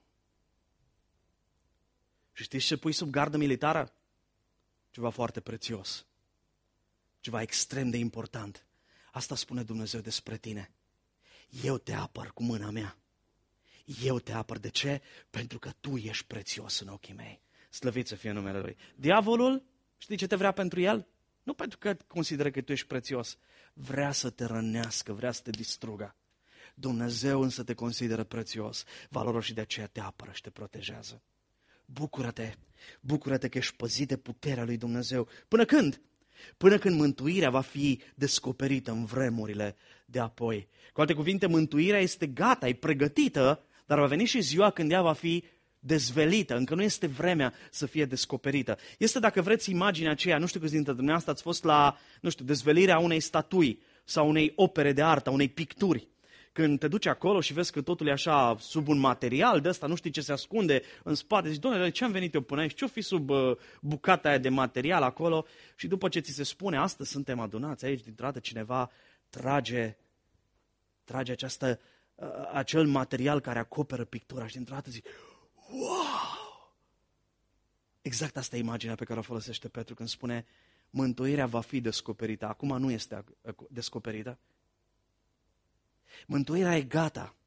Și știți ce pui sub gardă militară? Ceva foarte prețios. Ceva extrem de important. Asta spune Dumnezeu despre tine. Eu te apăr cu mâna mea. Eu te apăr. De ce? Pentru că tu ești prețios în ochii mei. Slăvit să fie numele Lui. Diavolul, știi ce te vrea pentru el? Nu pentru că consideră că tu ești prețios. Vrea să te rănească, vrea să te distrugă. Dumnezeu însă te consideră prețios, valoros și de aceea te apără și te protejează. Bucură-te, bucură-te că ești păzit de puterea lui Dumnezeu. Până când? Până când mântuirea va fi descoperită în vremurile de apoi. Cu alte cuvinte, mântuirea este gata, e pregătită, dar va veni și ziua când ea va fi dezvelită. Încă nu este vremea să fie descoperită. Este, dacă vreți, imaginea aceea, nu știu câți dintre dumneavoastră ați fost la, nu știu, dezvelirea unei statui sau unei opere de artă, unei picturi. Când te duci acolo și vezi că totul e așa sub un material de ăsta, nu știi ce se ascunde în spate, zici, Doamne, ce am venit eu până aici? Ce-o fi sub uh, bucata aia de material acolo? Și după ce ți se spune, astăzi suntem adunați aici, dintr-o dată cineva trage, trage această, uh, acel material care acoperă pictura și dintr-o dată zici, wow! Exact asta e imaginea pe care o folosește Petru când spune, mântuirea va fi descoperită. Acum nu este descoperită. Mântuirea e gata.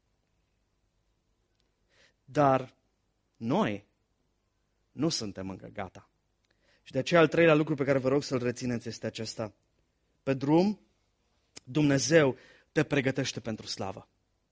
Dar noi nu suntem încă gata. Și de aceea al treilea lucru pe care vă rog să-l rețineți este acesta. Pe drum, Dumnezeu te pregătește pentru slavă.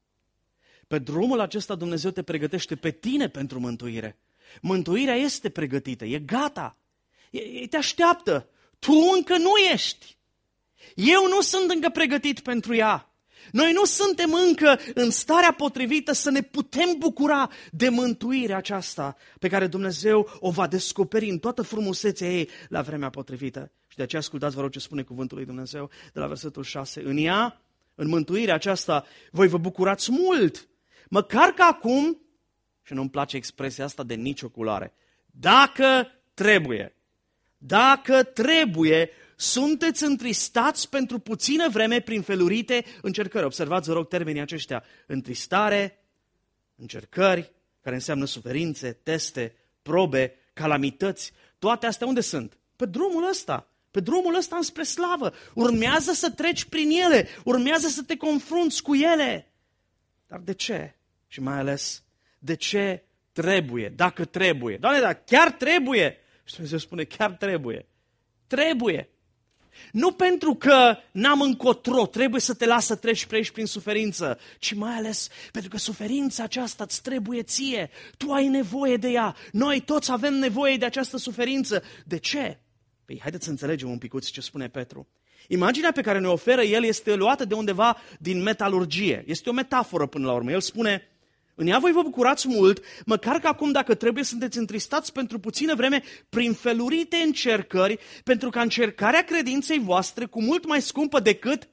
Pe drumul acesta Dumnezeu te pregătește pe tine pentru mântuire. Mântuirea este pregătită, e gata. E, te așteaptă. Tu încă nu ești. Eu nu sunt încă pregătit pentru ea. Noi nu suntem încă în starea potrivită să ne putem bucura de mântuirea aceasta pe care Dumnezeu o va descoperi în toată frumusețea ei la vremea potrivită. Și de aceea ascultați, vă rog, ce spune cuvântul lui Dumnezeu de la versetul șase. În ea, în mântuirea aceasta, voi vă bucurați mult, măcar că acum, și nu-mi place expresia asta de nicio culoare, dacă trebuie, dacă trebuie, sunteți întristați pentru puțină vreme prin felurite încercări. Observați, vă rog, termenii aceștia. Întristare, încercări, care înseamnă suferințe, teste, probe, calamități. Toate astea unde sunt? Pe drumul ăsta. Pe drumul ăsta înspre slavă. Urmează să treci prin ele. Urmează să te confrunți cu ele. Dar de ce? Și mai ales, de ce trebuie? Dacă trebuie. Doamne, dar chiar trebuie. Și Dumnezeu spune, chiar trebuie. Trebuie. Nu pentru că n-am încotro, trebuie să te las să treci pe aici prin suferință, ci mai ales pentru că suferința aceasta îți trebuie ție. Tu ai nevoie de ea. Noi toți avem nevoie de această suferință. De ce? Păi haideți să înțelegem un picuț ce spune Petru. Imaginea pe care ne oferă el este luată de undeva din metalurgie. Este o metaforă până la urmă. El spune, în ea voi vă bucurați mult, măcar că acum dacă trebuie sunteți întristați pentru puțină vreme prin felurite încercări, pentru ca încercarea credinței voastre cu mult mai scumpă decât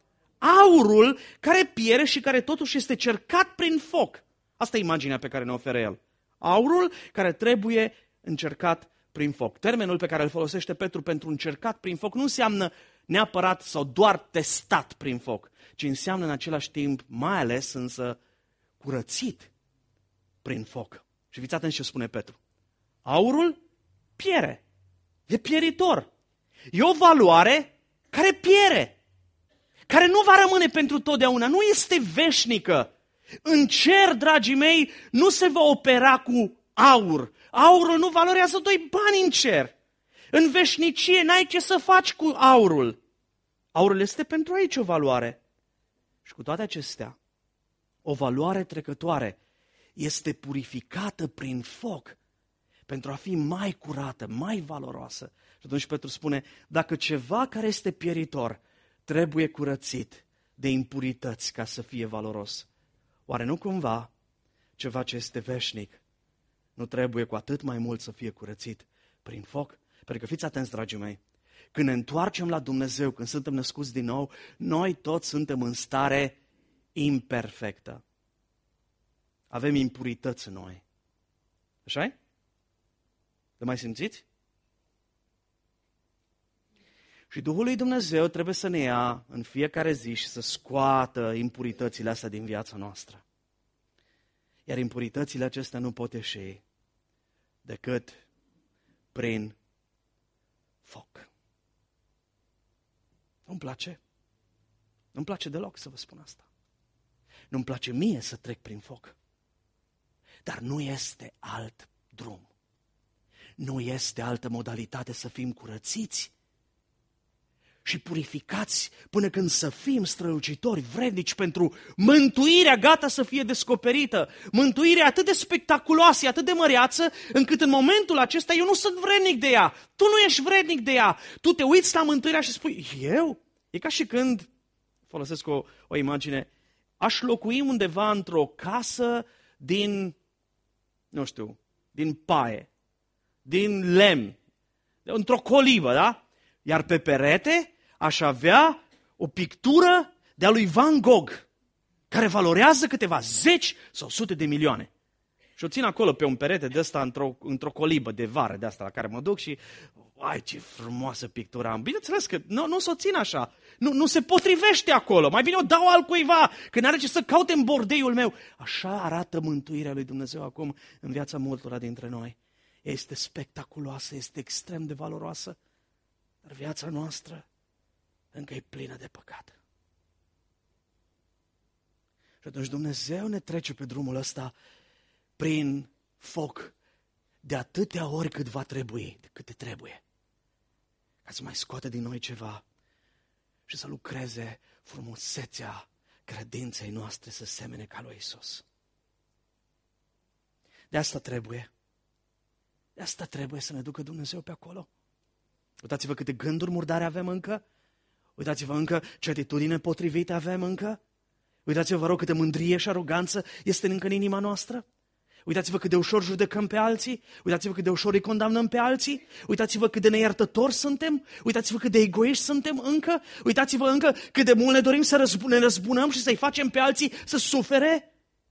aurul care piere și care totuși este cercat prin foc. Asta e imaginea pe care ne oferă el. Aurul care trebuie încercat prin foc. Termenul pe care îl folosește Petru pentru încercat prin foc nu înseamnă neapărat sau doar testat prin foc, ci înseamnă în același timp, mai ales însă, curățit prin foc. Și fiți atenți ce spune Petru. Aurul piere. E pieritor. E o valoare care piere. Care nu va rămâne pentru totdeauna. Nu este veșnică. În cer, dragii mei, nu se va opera cu aur. Aurul nu valorează doi bani în cer. În veșnicie n-ai ce să faci cu aurul. Aurul este pentru aici o valoare. Și cu toate acestea, o valoare trecătoare este purificată prin foc pentru a fi mai curată, mai valoroasă. Și atunci Petru spune, dacă ceva care este pieritor trebuie curățit de impurități ca să fie valoros, oare nu cumva ceva ce este veșnic nu trebuie cu atât mai mult să fie curățit prin foc? Pentru că fiți atenți, dragii mei, când ne întoarcem la Dumnezeu, când suntem născuți din nou, noi toți suntem în stare imperfectă. Avem impurități în noi. Așa-i? Le mai simțiți? Și Duhul lui Dumnezeu trebuie să ne ia în fiecare zi și să scoată impuritățile astea din viața noastră. Iar impuritățile acestea nu pot ieși decât prin foc. Nu-mi place. Nu-mi place deloc să vă spun asta. Nu-mi place mie să trec prin foc. Dar nu este alt drum. Nu este altă modalitate să fim curățiți și purificați până când să fim strălucitori, vrednici pentru mântuirea gata să fie descoperită. Mântuirea atât de spectaculoasă, atât de măreață, încât în momentul acesta eu nu sunt vrednic de ea. Tu nu ești vrednic de ea. Tu te uiți la mântuirea și spui, eu? E ca și când, folosesc o, o imagine, aș locui undeva într-o casă din, nu știu, din paie, din lemn, într-o colibă, da? Iar pe perete aș avea o pictură de-a lui Van Gogh, care valorează câteva zeci sau sute de milioane. Și o țin acolo pe un perete de ăsta, într-o, într-o colibă de vară de asta la care mă duc și, ai, ce frumoasă pictură am. Bineînțeles că nu, nu s-o țin așa, nu, nu se potrivește acolo, mai bine o dau altcuiva, că n-are ce să caute în bordeiul meu. Așa arată mântuirea lui Dumnezeu acum în viața multora dintre noi. Este spectaculoasă, este extrem de valoroasă, dar viața noastră încă e plină de păcat. Și atunci Dumnezeu ne trece pe drumul ăsta prin foc de atâtea ori cât va trebui, de câte trebuie, ca să mai scoate din noi ceva și să lucreze frumusețea credinței noastre să semene ca lui Iisus. De asta trebuie. De asta trebuie să ne ducă Dumnezeu pe acolo. Uitați-vă câte gânduri murdare avem încă. Uitați-vă încă ce atitudine potrivită avem încă. Uitați-vă, vă rog, câte mândrie și aroganță este încă în inima noastră. Uitați-vă cât de ușor judecăm pe alții. Uitați-vă cât de ușor îi condamnăm pe alții. Uitați-vă cât de neiertători suntem. Uitați-vă cât de egoiști suntem încă. Uitați-vă încă cât de mult ne dorim să răzbun- ne răzbunăm și să-i facem pe alții să sufere.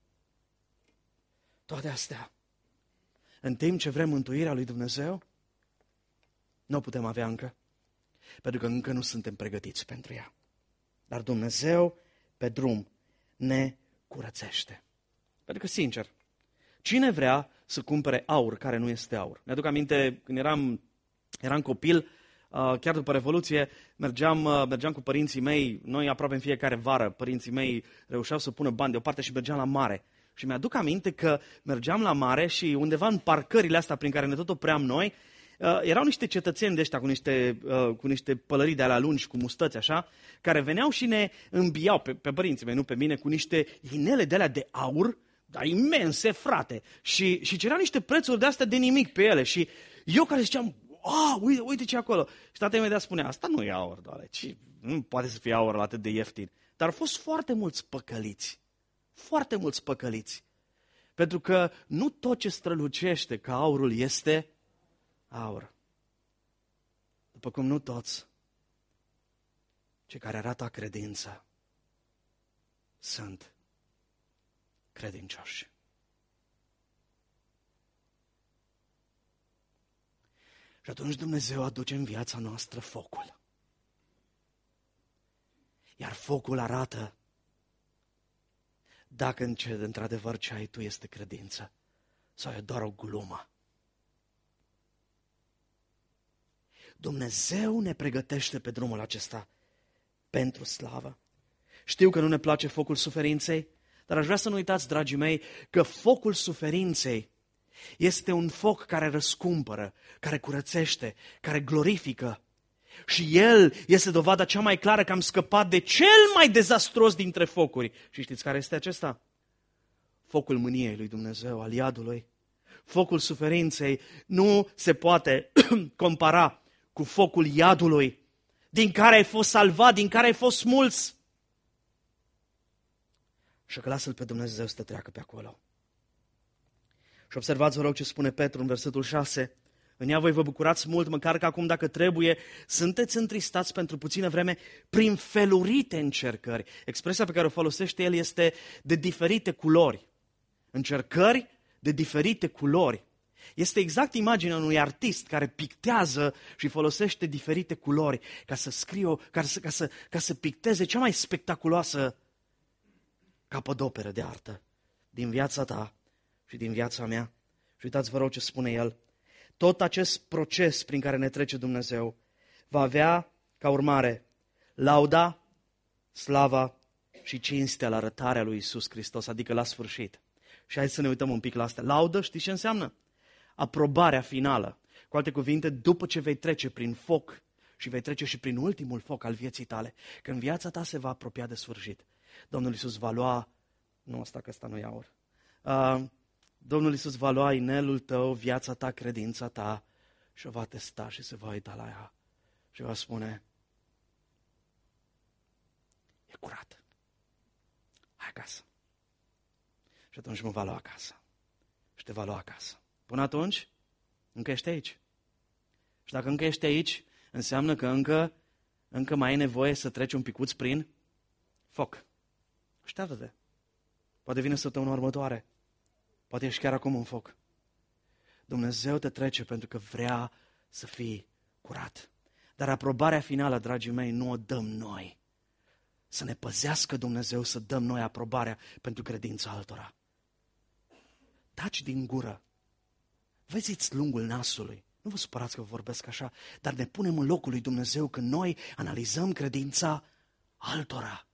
Toate astea, în timp ce vrem mântuirea lui Dumnezeu, nu o putem avea încă, pentru că încă nu suntem pregătiți pentru ea. Dar Dumnezeu, pe drum, ne curățește. Pentru că, sincer, cine vrea să cumpere aur care nu este aur? Mi-aduc aminte, când eram, eram copil, chiar după Revoluție, mergeam, mergeam cu părinții mei, noi aproape în fiecare vară, părinții mei reușeau să pună bani deoparte și mergeam la mare. Și mi-aduc aminte că mergeam la mare și undeva în parcările astea prin care ne tot opream noi, Uh, erau niște cetățeni de ăștia cu niște, uh, cu niște pălării de alea lungi, cu mustăți așa, care veneau și ne îmbiau pe, pe părinții mei, nu pe mine, cu niște inele de alea de aur, dar imense, frate, și, și cereau niște prețuri de astea de nimic pe ele. Și eu care ziceam, a, uite, uite ce acolo. Și tatăl meu spunea, asta nu e aur, doamne, ci, nu poate să fie aur la atât de ieftin. Dar au fost foarte mulți păcăliți, foarte mulți păcăliți, pentru că nu tot ce strălucește ca aurul este aur. După cum nu toți cei care arată credință sunt credincioși. Și atunci Dumnezeu aduce în viața noastră focul. Iar focul arată dacă într-adevăr ce ai tu este credință sau e doar o glumă. Dumnezeu ne pregătește pe drumul acesta pentru slavă. Știu că nu ne place focul suferinței, dar aș vrea să nu uitați, dragii mei, că focul suferinței este un foc care răscumpără, care curățește, care glorifică. Și el este dovada cea mai clară că am scăpat de cel mai dezastruos dintre focuri. Și știți care este acesta? Focul mâniei lui Dumnezeu, al iadului. Focul suferinței nu se poate compara cu focul iadului, din care ai fost salvat, din care ai fost smulți. Și că lasă-L pe Dumnezeu să te treacă pe acolo. Și observați, vă rog, ce spune Petru în versetul șase. În ea voi vă bucurați mult, măcar că acum, dacă trebuie, sunteți întristați pentru puțină vreme prin felurite încercări. Expresia pe care o folosește el este de diferite culori. Încercări de diferite culori. Este exact imaginea unui artist care pictează și folosește diferite culori ca să scrie, ca să, ca să, ca să picteze cea mai spectaculoasă capodoperă de artă din viața ta și din viața mea. Și uitați, vă rog, ce spune el. Tot acest proces prin care ne trece Dumnezeu va avea ca urmare lauda, slava și cinstea la arătarea lui Iisus Hristos, adică la sfârșit. Și hai să ne uităm un pic la asta. Laudă, știți ce înseamnă? Aprobarea finală. Cu alte cuvinte, după ce vei trece prin foc și vei trece și prin ultimul foc al vieții tale, când viața ta se va apropia de sfârșit, Domnul Iisus va lua, nu asta că ăsta nu e aur, uh, Domnul Iisus va lua inelul tău, viața ta, credința ta și o va testa și se va uita la ea și va spune, e curat, hai acasă. Și atunci mă va lua acasă și te va lua acasă. Până atunci, încă ești aici. Și dacă încă ești aici, înseamnă că încă, încă mai ai nevoie să treci un picuț prin foc. Așteaptă-te. Poate vine săptămâna următoare. Poate ești chiar acum în foc. Dumnezeu te trece pentru că vrea să fii curat. Dar aprobarea finală, dragii mei, nu o dăm noi. Să ne păzească Dumnezeu să dăm noi aprobarea pentru credința altora. Taci din gură. Vezi-ți lungul nasului. Nu vă supărați că vă vorbesc așa, dar ne punem în locul lui Dumnezeu când noi analizăm credința altora.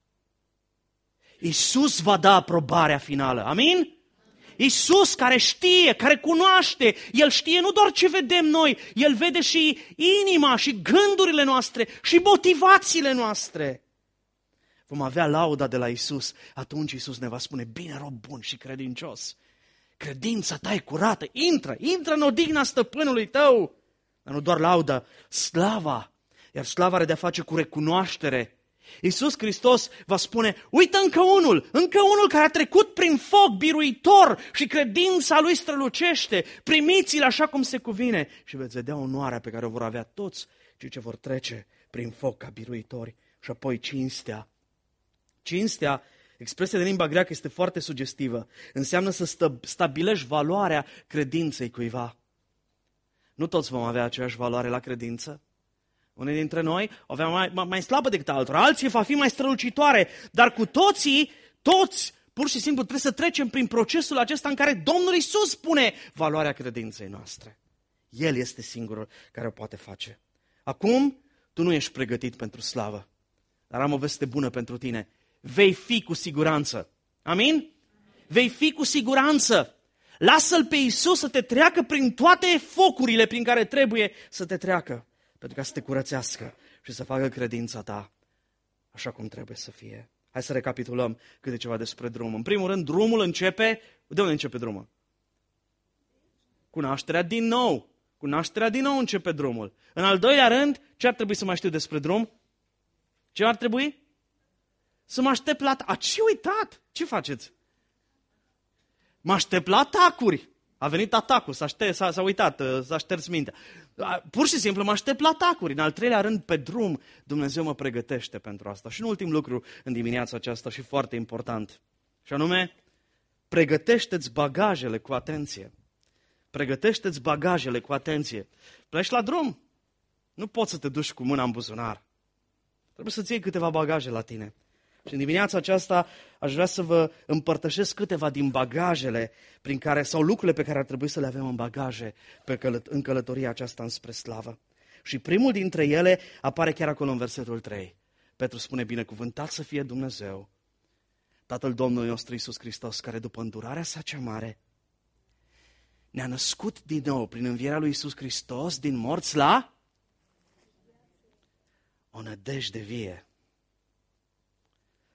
Iisus va da aprobarea finală. Amin? Iisus care știe, care cunoaște, El știe nu doar ce vedem noi, El vede și inima, și gândurile noastre, și motivațiile noastre. Vom avea lauda de la Iisus, atunci Iisus ne va spune, bine rob bun și credincios. Credința ta e curată, intră, intră în odihna stăpânului tău. Dar nu doar lauda, slava. Iar slava are de-a face cu recunoaștere. Iisus Hristos va spune, uite încă unul, încă unul care a trecut prin foc biruitor și credința lui strălucește. Primiți-l așa cum se cuvine și veți vedea onoarea pe care o vor avea toți cei ce vor trece prin foc ca biruitori. Și apoi cinstea. Cinstea, expresia de limba greacă este foarte sugestivă. Înseamnă să stă, stabilești valoarea credinței cuiva. Nu toți vom avea aceeași valoare la credință. Unii dintre noi o avea mai, mai, mai slabă decât altora, alții va fi mai strălucitoare, dar cu toții, toți, pur și simplu trebuie să trecem prin procesul acesta în care Domnul Iisus pune valoarea credinței noastre. El este singurul care o poate face. Acum, tu nu ești pregătit pentru slavă, dar am o veste bună pentru tine. Vei fi cu siguranță. Amin? Vei fi cu siguranță. Lasă-L pe Iisus să te treacă prin toate focurile prin care trebuie să te treacă. Pentru ca să te curățească și să facă credința ta așa cum trebuie să fie. Hai să recapitulăm câte ceva despre drum. În primul rând, drumul începe... De unde începe drumul? Cu nașterea din nou. Cu nașterea din nou începe drumul. În al doilea rând, ce ar trebui să mai știu despre drum? Ce ar trebui? Să mă aștept la... A, ce uitat? Ce faceți? Mă aștept la atacuri. A venit atacul, s-a, șter, s-a, s-a uitat, s-a șters mintea. Pur și simplu mă aștept la atacuri. În al treilea rând, pe drum, Dumnezeu mă pregătește pentru asta. Și un ultim lucru în dimineața aceasta și foarte important. Și anume, pregătește-ți bagajele cu atenție. Pregătește-ți bagajele cu atenție. Pleci la drum. Nu poți să te duci cu mâna în buzunar. Trebuie să-ți iei câteva bagaje la tine. Și în dimineața aceasta aș vrea să vă împărtășesc câteva din bagajele prin care, sau lucrurile pe care ar trebui să le avem în bagaje pe călăt- în călătoria aceasta înspre slavă. Și primul dintre ele apare chiar acolo în versetul trei. Petru spune, binecuvântat să fie Dumnezeu, Tatăl Domnului nostru Iisus Hristos, care după îndurarea sa cea mare ne-a născut din nou prin învierea lui Iisus Hristos din morți la o nădejde vie.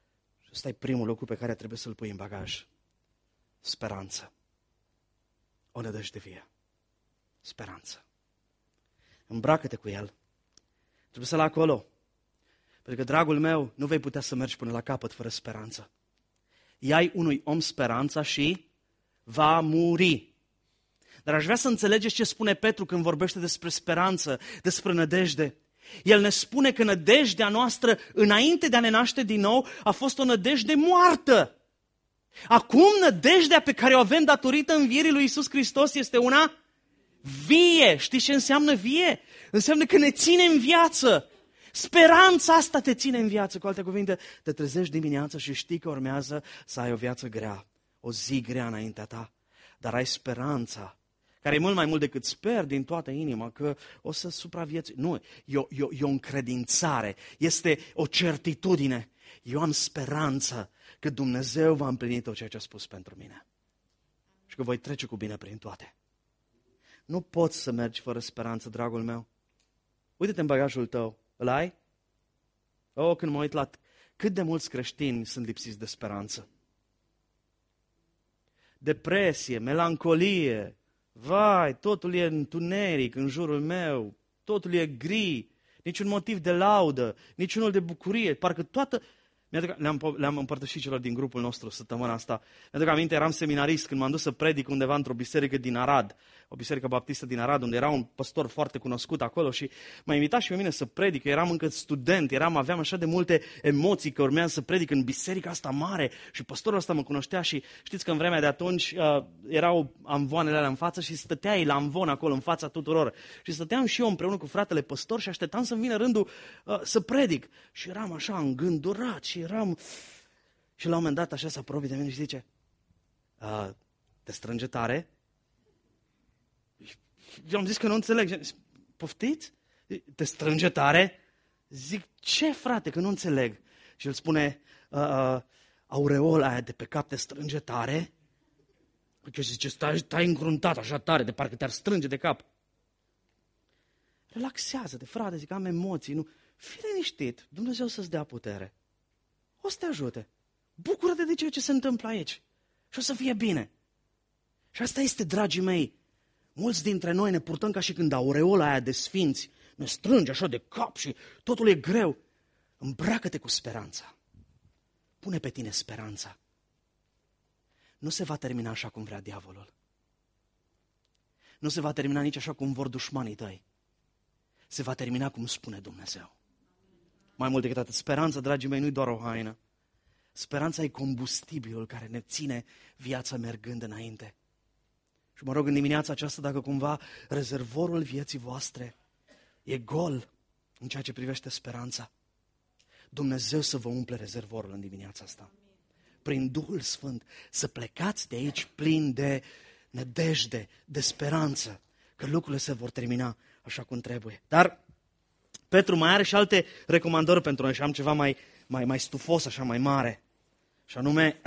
Ăsta e primul lucru pe care trebuie să-l pui în bagaj. Speranță. o nădejde vie. Speranță. Îmbracă-te cu el. Trebuie să-l acolo. Pentru că, dragul meu, nu vei putea să mergi până la capăt fără speranță. Ia-i unui om speranța și va muri. Dar aș vrea să înțelegeți ce spune Petru când vorbește despre speranță, despre nădejde. El ne spune că nădejdea noastră, înainte de a ne naște din nou, a fost o nădejde moartă. Acum, nădejdea pe care o avem datorită învierii lui Iisus Hristos este una vie. Știți ce înseamnă vie? Înseamnă că ne ține în viață. Speranța asta te ține în viață. Cu alte cuvinte, te trezești dimineața și știi că urmează să ai o viață grea, o zi grea înaintea ta, dar ai speranța, care e mult mai mult decât sper din toată inima că o să supraviețui. Nu, e o, e o, e o încredințare, este o certitudine. Eu am speranță că Dumnezeu va împlini tot ceea ce a spus pentru mine și că voi trece cu bine prin toate. Nu poți să mergi fără speranță, dragul meu. Uite-te în bagajul tău. Îl ai? Oh, când mă uit la cât de mulți creștini sunt lipsiți de speranță. Depresie, melancolie, vai, totul e întuneric în jurul meu, totul e gri, niciun motiv de laudă, niciunul de bucurie, parcă toată... Le-am, le-am împărtășit celor din grupul nostru săptămâna asta. Mi-aduc aminte, eram seminarist când m-am dus să predic undeva într-o biserică din Arad, o biserică baptistă din Arad, unde era un păstor foarte cunoscut acolo și m-a invitat și pe mine să predic. Eu eram încă student, eram, aveam așa de multe emoții că urmeam să predic în biserica asta mare și păstorul ăsta mă cunoștea și știți că în vremea de atunci uh, erau amvoanele alea în față și stăteai la amvon acolo în fața tuturor. Și stăteam și eu împreună cu fratele păstor și așteptam să-mi vină rândul uh, să predic. Și eram așa îngândurat și eram... Și la un moment dat așa se apropie de mine și zice, uh, te strânge tare? Eu am zis că nu înțeleg. Poftiți? Te strânge tare? Zic, ce frate, că nu înțeleg. Și el spune, uh, uh, aureola aia de pe cap te strânge tare? Și zice, stai, stai încruntat așa tare, de parcă te-ar strânge de cap. Relaxează-te, frate, zic, am emoții. Nu. Fii liniștit, Dumnezeu să-ți dea putere. O să te ajute. Bucură-te de ceea ce se întâmplă aici. Și o să fie bine. Și asta este, dragii mei, mulți dintre noi ne purtăm ca și când aureola aia de sfinți ne strânge așa de cap și totul e greu. Îmbracă-te cu speranța. Pune pe tine speranța. Nu se va termina așa cum vrea diavolul. Nu se va termina nici așa cum vor dușmanii tăi. Se va termina cum spune Dumnezeu. Mai mult decât atât, speranța, dragii mei, nu-i doar o haină. Speranța e combustibilul care ne ține viața mergând înainte. Și mă rog în dimineața aceasta, dacă cumva rezervorul vieții voastre e gol în ceea ce privește speranța, Dumnezeu să vă umple rezervorul în dimineața asta. Prin Duhul Sfânt să plecați de aici plini de nădejde, de speranță, că lucrurile se vor termina așa cum trebuie. Dar Petru mai are și alte recomandări pentru noi și am ceva mai, mai, mai stufos, așa mai mare. Și anume,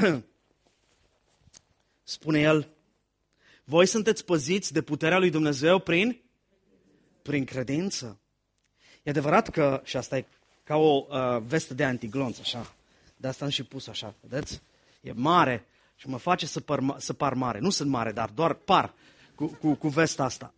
spune el, voi sunteți păziți de puterea lui Dumnezeu prin, prin credință. E adevărat că, și asta e ca o uh, vestă de antiglonț, așa, de asta am și pus așa, vedeți? E mare și mă face să par, să par mare. Nu sunt mare, dar doar par cu, cu, cu vesta asta.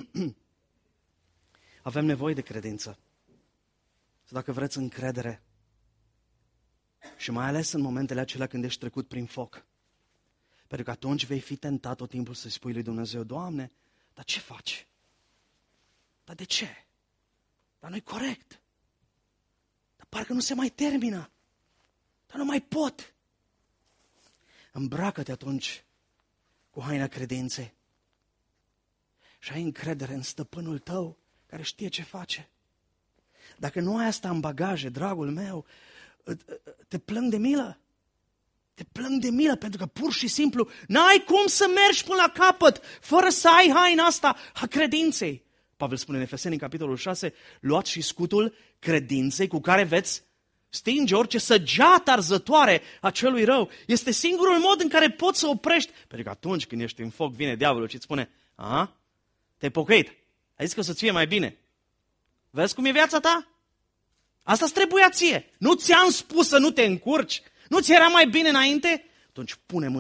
Avem nevoie de credință. Și dacă vreți încredere, și mai ales în momentele acelea când ești trecut prin foc, pentru că atunci vei fi tentat tot timpul să-i spui lui Dumnezeu, Doamne, dar ce faci? Dar de ce? Dar nu-i corect. Dar parcă nu se mai termină. Dar nu mai pot. Îmbracă-te atunci cu haina credinței și ai încredere în stăpânul tău care știe ce face. Dacă nu ai asta în bagaje, dragul meu, te plâng de milă. Te plâng de milă pentru că pur și simplu n-ai cum să mergi până la capăt fără să ai haina asta a credinței. Pavel spune în Efeseni, în capitolul șase, luați și scutul credinței cu care veți stinge orice săgeată arzătoare a celui rău. Este singurul mod în care poți să oprești. Pentru că atunci când ești în foc, vine diavolul și îți spune, aha, te-ai pocăit, ai zis că o să-ți fie mai bine. Vezi cum e viața ta? Asta-ți trebuia ție. Nu ți-am spus să nu te încurci? Nu ți era mai bine înainte? Atunci pune mâna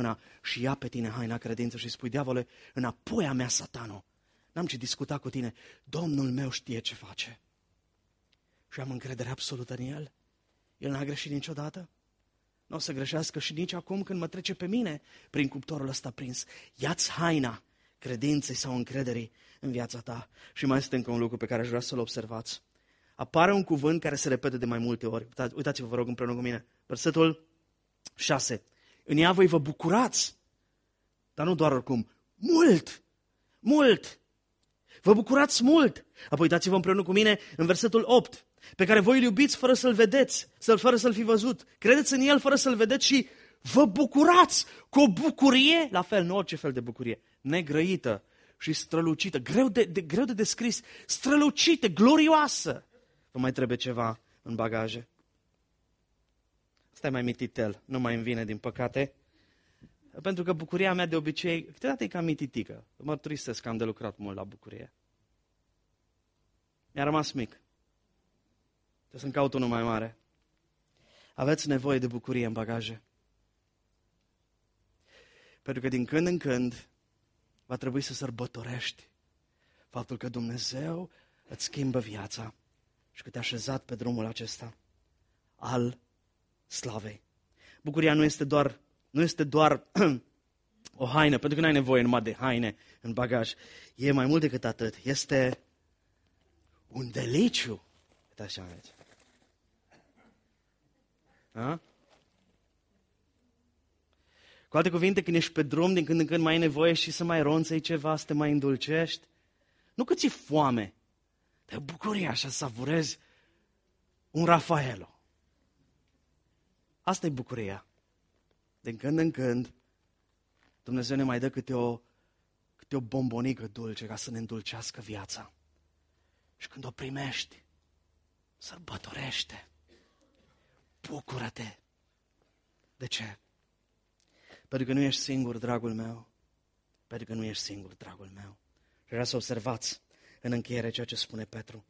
și ia pe tine haina credință și spui, diavole, înapoi a mea, Satano. N-am ce discuta cu tine. Domnul meu știe ce face. Și am încredere absolută în El. El n-a greșit niciodată. Nu o să greșească și nici acum când mă trece pe mine prin cuptorul ăsta prins. Ia-ți haina credinței sau încrederii în viața ta. Și mai este încă un lucru pe care aș vrea să-l observați. Apare un cuvânt care se repete de mai multe ori. Uitați, uitați-vă, vă rog, împreună cu mine. Versetul șase. În ea voi vă bucurați, dar nu doar oricum, mult, mult. Vă bucurați mult. Apoi uitați-vă împreună cu mine în versetul opt, pe care voi îl iubiți fără să-l vedeți, fără să-l fi văzut. Credeți în el fără să-l vedeți și vă bucurați cu o bucurie, la fel, nu orice fel de bucurie, negrăită și strălucită, greu de, de, greu de descris, strălucită, glorioasă. Vă mai trebuie ceva în bagaje. Stai mai mititel, nu mai îmi vine din păcate. Pentru că bucuria mea de obicei, câteodată e cam mititică. Mărturisesc că am de lucrat mult la bucurie. Mi-a rămas mic. Trebuie să-mi caut unul mai mare. Aveți nevoie de bucurie în bagaje. Pentru că din când în când va trebui să sărbătorești faptul că Dumnezeu îți schimbă viața și că te-a așezat pe drumul acesta al slavei. Bucuria nu este doar, nu este doar o haină, pentru că nu ai nevoie numai de haine în bagaj. E mai mult decât atât. Este un deliciu. Uitați ce am aici. Da? Cu alte cuvinte, când ești pe drum, din când în când mai ai nevoie și să mai ronțăi ceva, să te mai îndulcești. Nu că ți-e foame, dar e bucuria așa să savurezi un Rafaelo. Asta e bucuria. Din când în când, Dumnezeu ne mai dă câte o, câte o bombonică dulce ca să ne îndulcească viața. Și când o primești, sărbătorește. Bucură-te. De ce? Pentru că nu ești singur, dragul meu. Pentru că nu ești singur, dragul meu. Și vreau să observați în încheiere ceea ce spune Petru.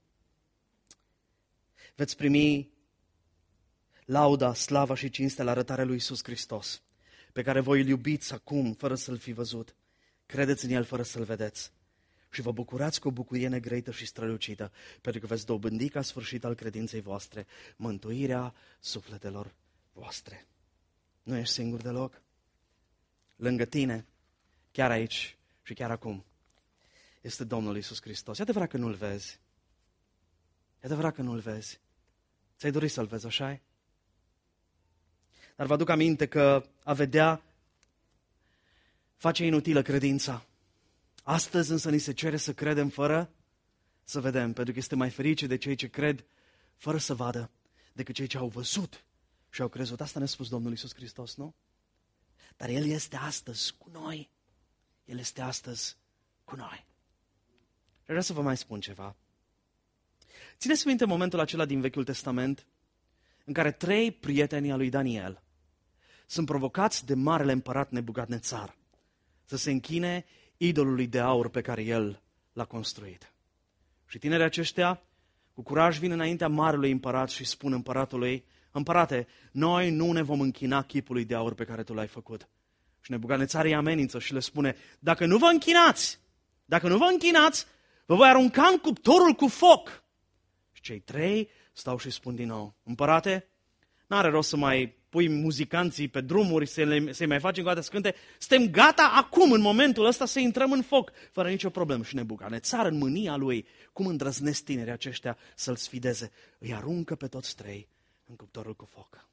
Veți primi lauda, slava și cinstea la arătarea lui Iisus Hristos, pe care voi îl iubiți acum, fără să-l fi văzut. Credeți în el, fără să-l vedeți. Și vă bucurați cu o bucurie negrăită și strălucită, pentru că veți dobândi ca sfârșit al credinței voastre mântuirea sufletelor voastre. Nu ești singur deloc? Lângă tine, chiar aici și chiar acum, este Domnul Iisus Hristos. E adevărat că nu-l vezi. E adevărat că nu-l vezi. Ți-ai dorit să-l vezi, așa-i? Dar vă aduc aminte că a vedea face inutilă credința. Astăzi însă ni se cere să credem fără să vedem, pentru că este mai ferice de cei ce cred fără să vadă decât cei ce au văzut și au crezut. Asta ne-a spus Domnul Iisus Hristos, nu? Dar El este astăzi cu noi. El este astăzi cu noi. Și vreau să vă mai spun ceva. Țineți minte momentul acela din Vechiul Testament în care trei prieteni al lui Daniel sunt provocați de marele împărat Nebucadnețar să se închine idolului de aur pe care el l-a construit. Și tinerii aceștia, cu curaj, vin înaintea marelui împărat și spun împăratului: Împărate, noi nu ne vom închina chipului de aur pe care tu l-ai făcut. Și Nebucadnețar îi amenință și le spune: Dacă nu vă închinați, dacă nu vă închinați, vă voi arunca în cuptorul cu foc. Și cei trei stau și spun din nou: Împărate, n-are rost să mai pui muzicanții pe drumuri, să le, să-i mai facem cu toate scânte. Suntem gata acum, în momentul ăsta, să intrăm în foc, fără nicio problemă. Și Nebucadnețar, în mânia lui, cum îndrăznesc tinerii aceștia să-l sfideze, îi aruncă pe toți trei în cuptorul cu foc.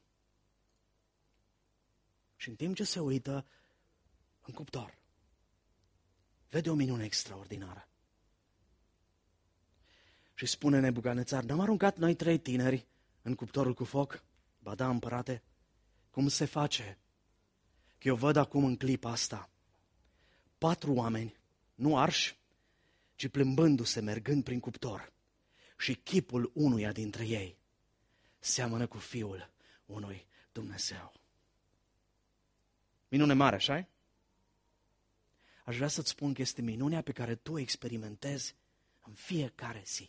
Și în timp ce se uită în cuptor, vede o minune extraordinară. Și spune Nebucadnețar: N-am aruncat noi trei tineri în cuptorul cu foc? Ba da, împărate. Cum se face că eu văd acum în clipa asta patru oameni, nu arși, ci plimbându-se, mergând prin cuptor, și chipul unuia dintre ei seamănă cu Fiul unui Dumnezeu. Minune mare, așa-i? Aș vrea să-ți spun că este minunea pe care tu o experimentezi în fiecare zi.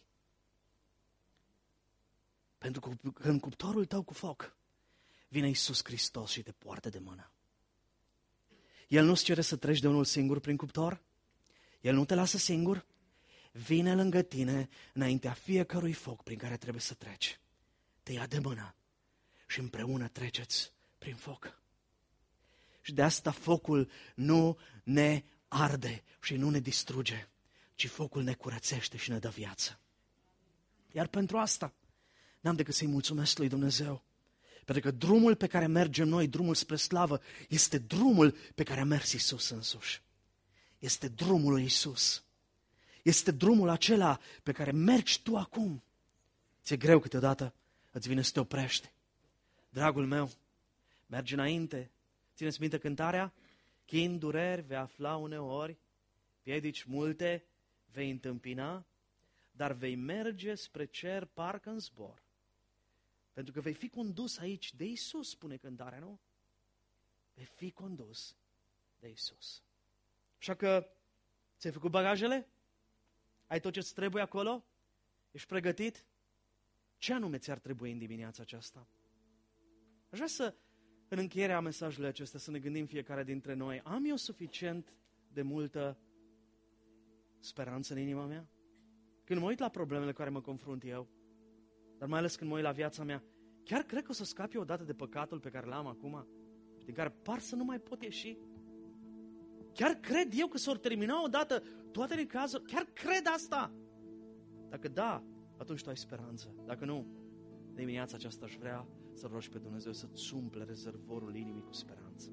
Pentru că în cuptorul tău cu foc vine Iisus Hristos și te poartă de mână. El nu-ți cere să treci de unul singur prin cuptor? El nu te lasă singur? Vine lângă tine înaintea fiecărui foc prin care trebuie să treci. Te ia de mână și împreună treceți prin foc. Și de asta focul nu ne arde și nu ne distruge, ci focul ne curățește și ne dă viață. Iar pentru asta n-am decât să-i mulțumesc lui Dumnezeu. Pentru că drumul pe care mergem noi, drumul spre slavă, este drumul pe care a mers Iisus însuși. Este drumul lui Iisus. Este drumul acela pe care mergi tu acum. Ți-e greu câteodată, îți vine să te oprești. Dragul meu, mergi înainte. Țineți minte cântarea? Chin, dureri vei afla uneori, piedici multe vei întâmpina, dar vei merge spre cer parcă în zbor. Pentru că vei fi condus aici de Iisus, spune cântarea, nu? Vei fi condus de Iisus. Așa că ți-ai făcut bagajele? Ai tot ce-ți trebuie acolo? Ești pregătit? Ce anume ți-ar trebui în dimineața aceasta? Aș vrea să, în încheierea mesajului acesta, să ne gândim fiecare dintre noi. Am eu suficient de multă speranță în inima mea? Când mă uit la problemele cu care mă confrunt eu, dar mai ales când mă uit la viața mea, chiar cred că o să scap eu odată de păcatul pe care l-am acum, din care par să nu mai pot ieși? Chiar cred eu că s-or termina odată toate necazuri? Chiar cred asta? Dacă da, atunci tu ai speranță. Dacă nu, dimineața aceasta aș vrea să rogi pe Dumnezeu să-ți umple rezervorul inimii cu speranță.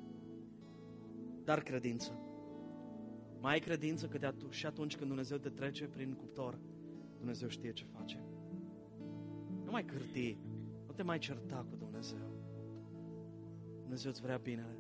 Dar credință. Mai ai credință că de atunci, și atunci când Dumnezeu te trece prin cuptor, Dumnezeu știe ce face. Nu mai cârti, nu te mai certa cu Dumnezeu. Dumnezeu îți vrea binele.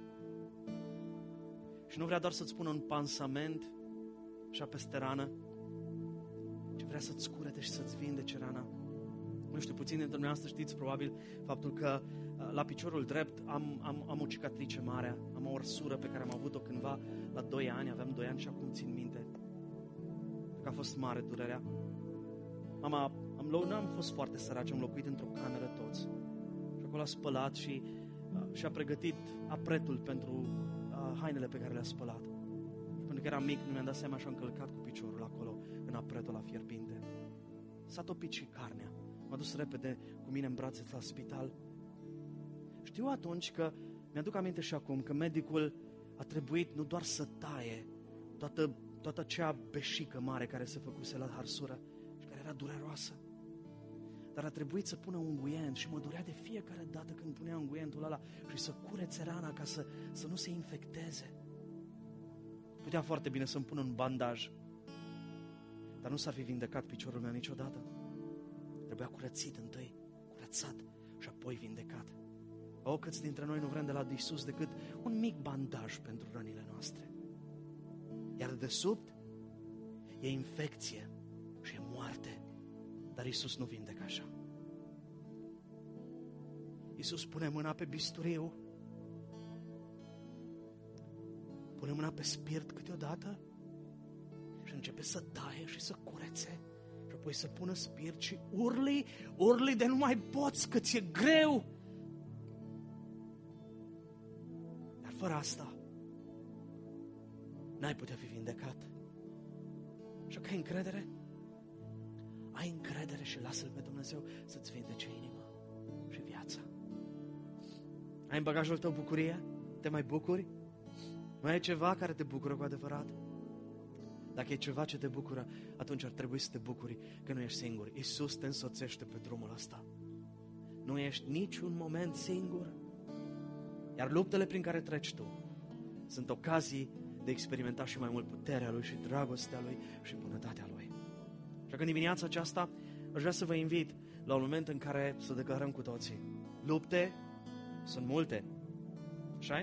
Și nu vrea doar să-ți pună un pansament așa peste rană, ci vrea să-ți curete și să-ți vindece rana. Nu știu, puțin dintre dumneavoastră știți probabil faptul că la piciorul drept am, am, am o cicatrice mare, am o orsură pe care am avut-o cândva la doi ani, aveam doi ani și acum țin minte. Că a fost mare durerea. Mama, am, nu am fost foarte săraci, am locuit într-o cameră toți. Și acolo a spălat și, uh, și a pregătit apretul pentru uh, hainele pe care le-a spălat. Și pentru că eram mic, nu mi-am dat seama și am călcat cu piciorul acolo, în apretul la fierbinte. S-a topit și carnea. M-a dus repede cu mine în brațe la spital. Știu atunci că, mi-aduc aminte și acum, că medicul a trebuit nu doar să taie toată, toată acea beșică mare care se făcuse la harsură și care era dureroasă, dar a trebuit să pună unguient și mă durea de fiecare dată când punea unguientul ăla și să curețe rana ca să, să nu se infecteze. Putea foarte bine să-mi pună un bandaj, dar nu s-ar fi vindecat piciorul meu niciodată. Trebuia curățit întâi, curățat și apoi vindecat. O, câți dintre noi nu vrem de la Iisus decât un mic bandaj pentru rănile noastre. Iar de sub e infecție și e moarte. Dar Iisus nu vindecă așa. Iisus pune mâna pe bisturiu, pune mâna pe spirit câteodată și începe să taie și să curețe. Și apoi să pună spirit și urli, urli de nu mai poți, că ți-e greu. Dar fără asta n-ai putea fi vindecat. Și că ai încredere? Ai încredere și lasă-L pe Dumnezeu să-ți vindece inima și viața. Ai în bagajul tău bucurie? Te mai bucuri? Mai e ceva care te bucură cu adevărat? Dacă e ceva ce te bucură, atunci ar trebui să te bucuri că nu ești singur. Iisus te însoțește pe drumul ăsta. Nu ești niciun moment singur. Iar luptele prin care treci tu sunt ocazii de a experimenta și mai mult puterea Lui și dragostea Lui și bunătatea Lui. Și că în dimineața aceasta aș vrea să vă invit la un moment în care să declarăm cu toții. Lupte sunt multe. Așa-i?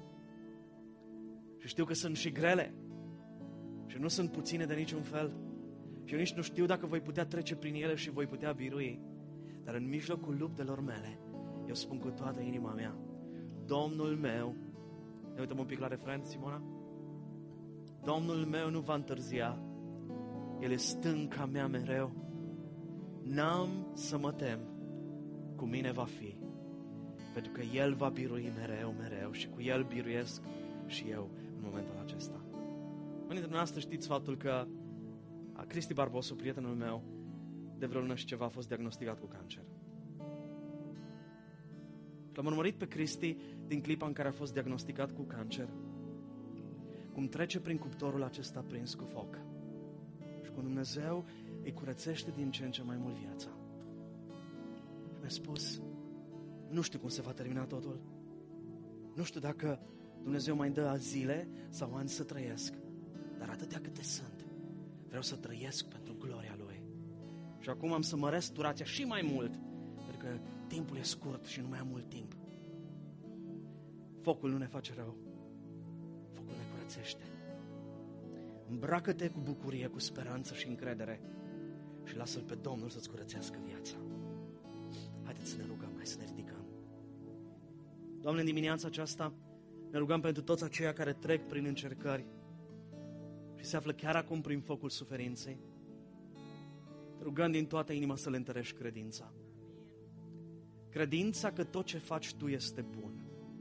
Și știu că sunt și grele. Și nu sunt puține de niciun fel. Și eu nici nu știu dacă voi putea trece prin ele și voi putea birui. Dar în mijlocul luptelor mele, eu spun cu toată inima mea, Domnul meu, ne uităm un pic la refren, Simona? Domnul meu nu va întârzia. El e stânca mea mereu. N-am să mă tem, cu mine va fi. Pentru că El va birui mereu, mereu și cu El biruiesc și eu în momentul acesta. Unii dintre noastre știți faptul că Cristi Barbosu, prietenul meu, de vreo lună și ceva a fost diagnosticat cu cancer. L-am urmărit pe Cristi din clipa în care a fost diagnosticat cu cancer, cum trece prin cuptorul acesta prins cu foc și cum Dumnezeu îi curățește din ce în ce mai mult viața. Și mi-a spus, nu știu cum se va termina totul, nu știu dacă Dumnezeu mai dă zile sau ani să trăiesc, dar atâtea câte sunt, vreau să trăiesc pentru gloria Lui. Și acum am să măresc durația și mai mult, pentru că timpul e scurt și nu mai am mult timp. Focul nu ne face rău, focul ne curățește. Îmbracă-te cu bucurie, cu speranță și încredere și lasă-L pe Domnul să-ți curățească viața. Haideți să ne rugăm, hai să ne ridicăm. Doamne, în dimineața aceasta ne rugăm pentru toți aceia care trec prin încercări și se află chiar acum prin focul suferinței. Te rugăm din toată inima să le întărești credința. Credința că tot ce faci Tu este bun.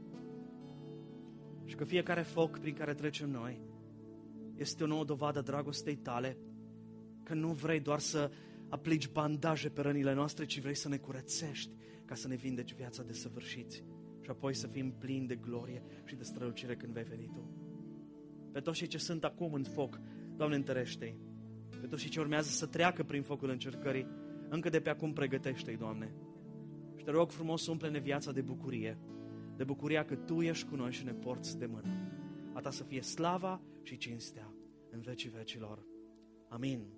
Și că fiecare foc prin care trecem noi este o nouă dovadă a dragostei Tale, că nu vrei doar să aplici bandaje pe rănile noastre, ci vrei să ne curățești ca să ne vindeci viața de săvârșiți și apoi să fim plini de glorie și de strălucire când vei veni Tu. Pe toți cei ce sunt acum în foc, Doamne, întărește-i. Pe toți cei ce urmează să treacă prin focul încercării, încă de pe acum pregătește-i, Doamne. Și Te rog frumos, umple-ne viața de bucurie, de bucuria că Tu ești cu noi și ne porți de mână. A Ta să fie slava și cinstea în vecii vecilor. Amin.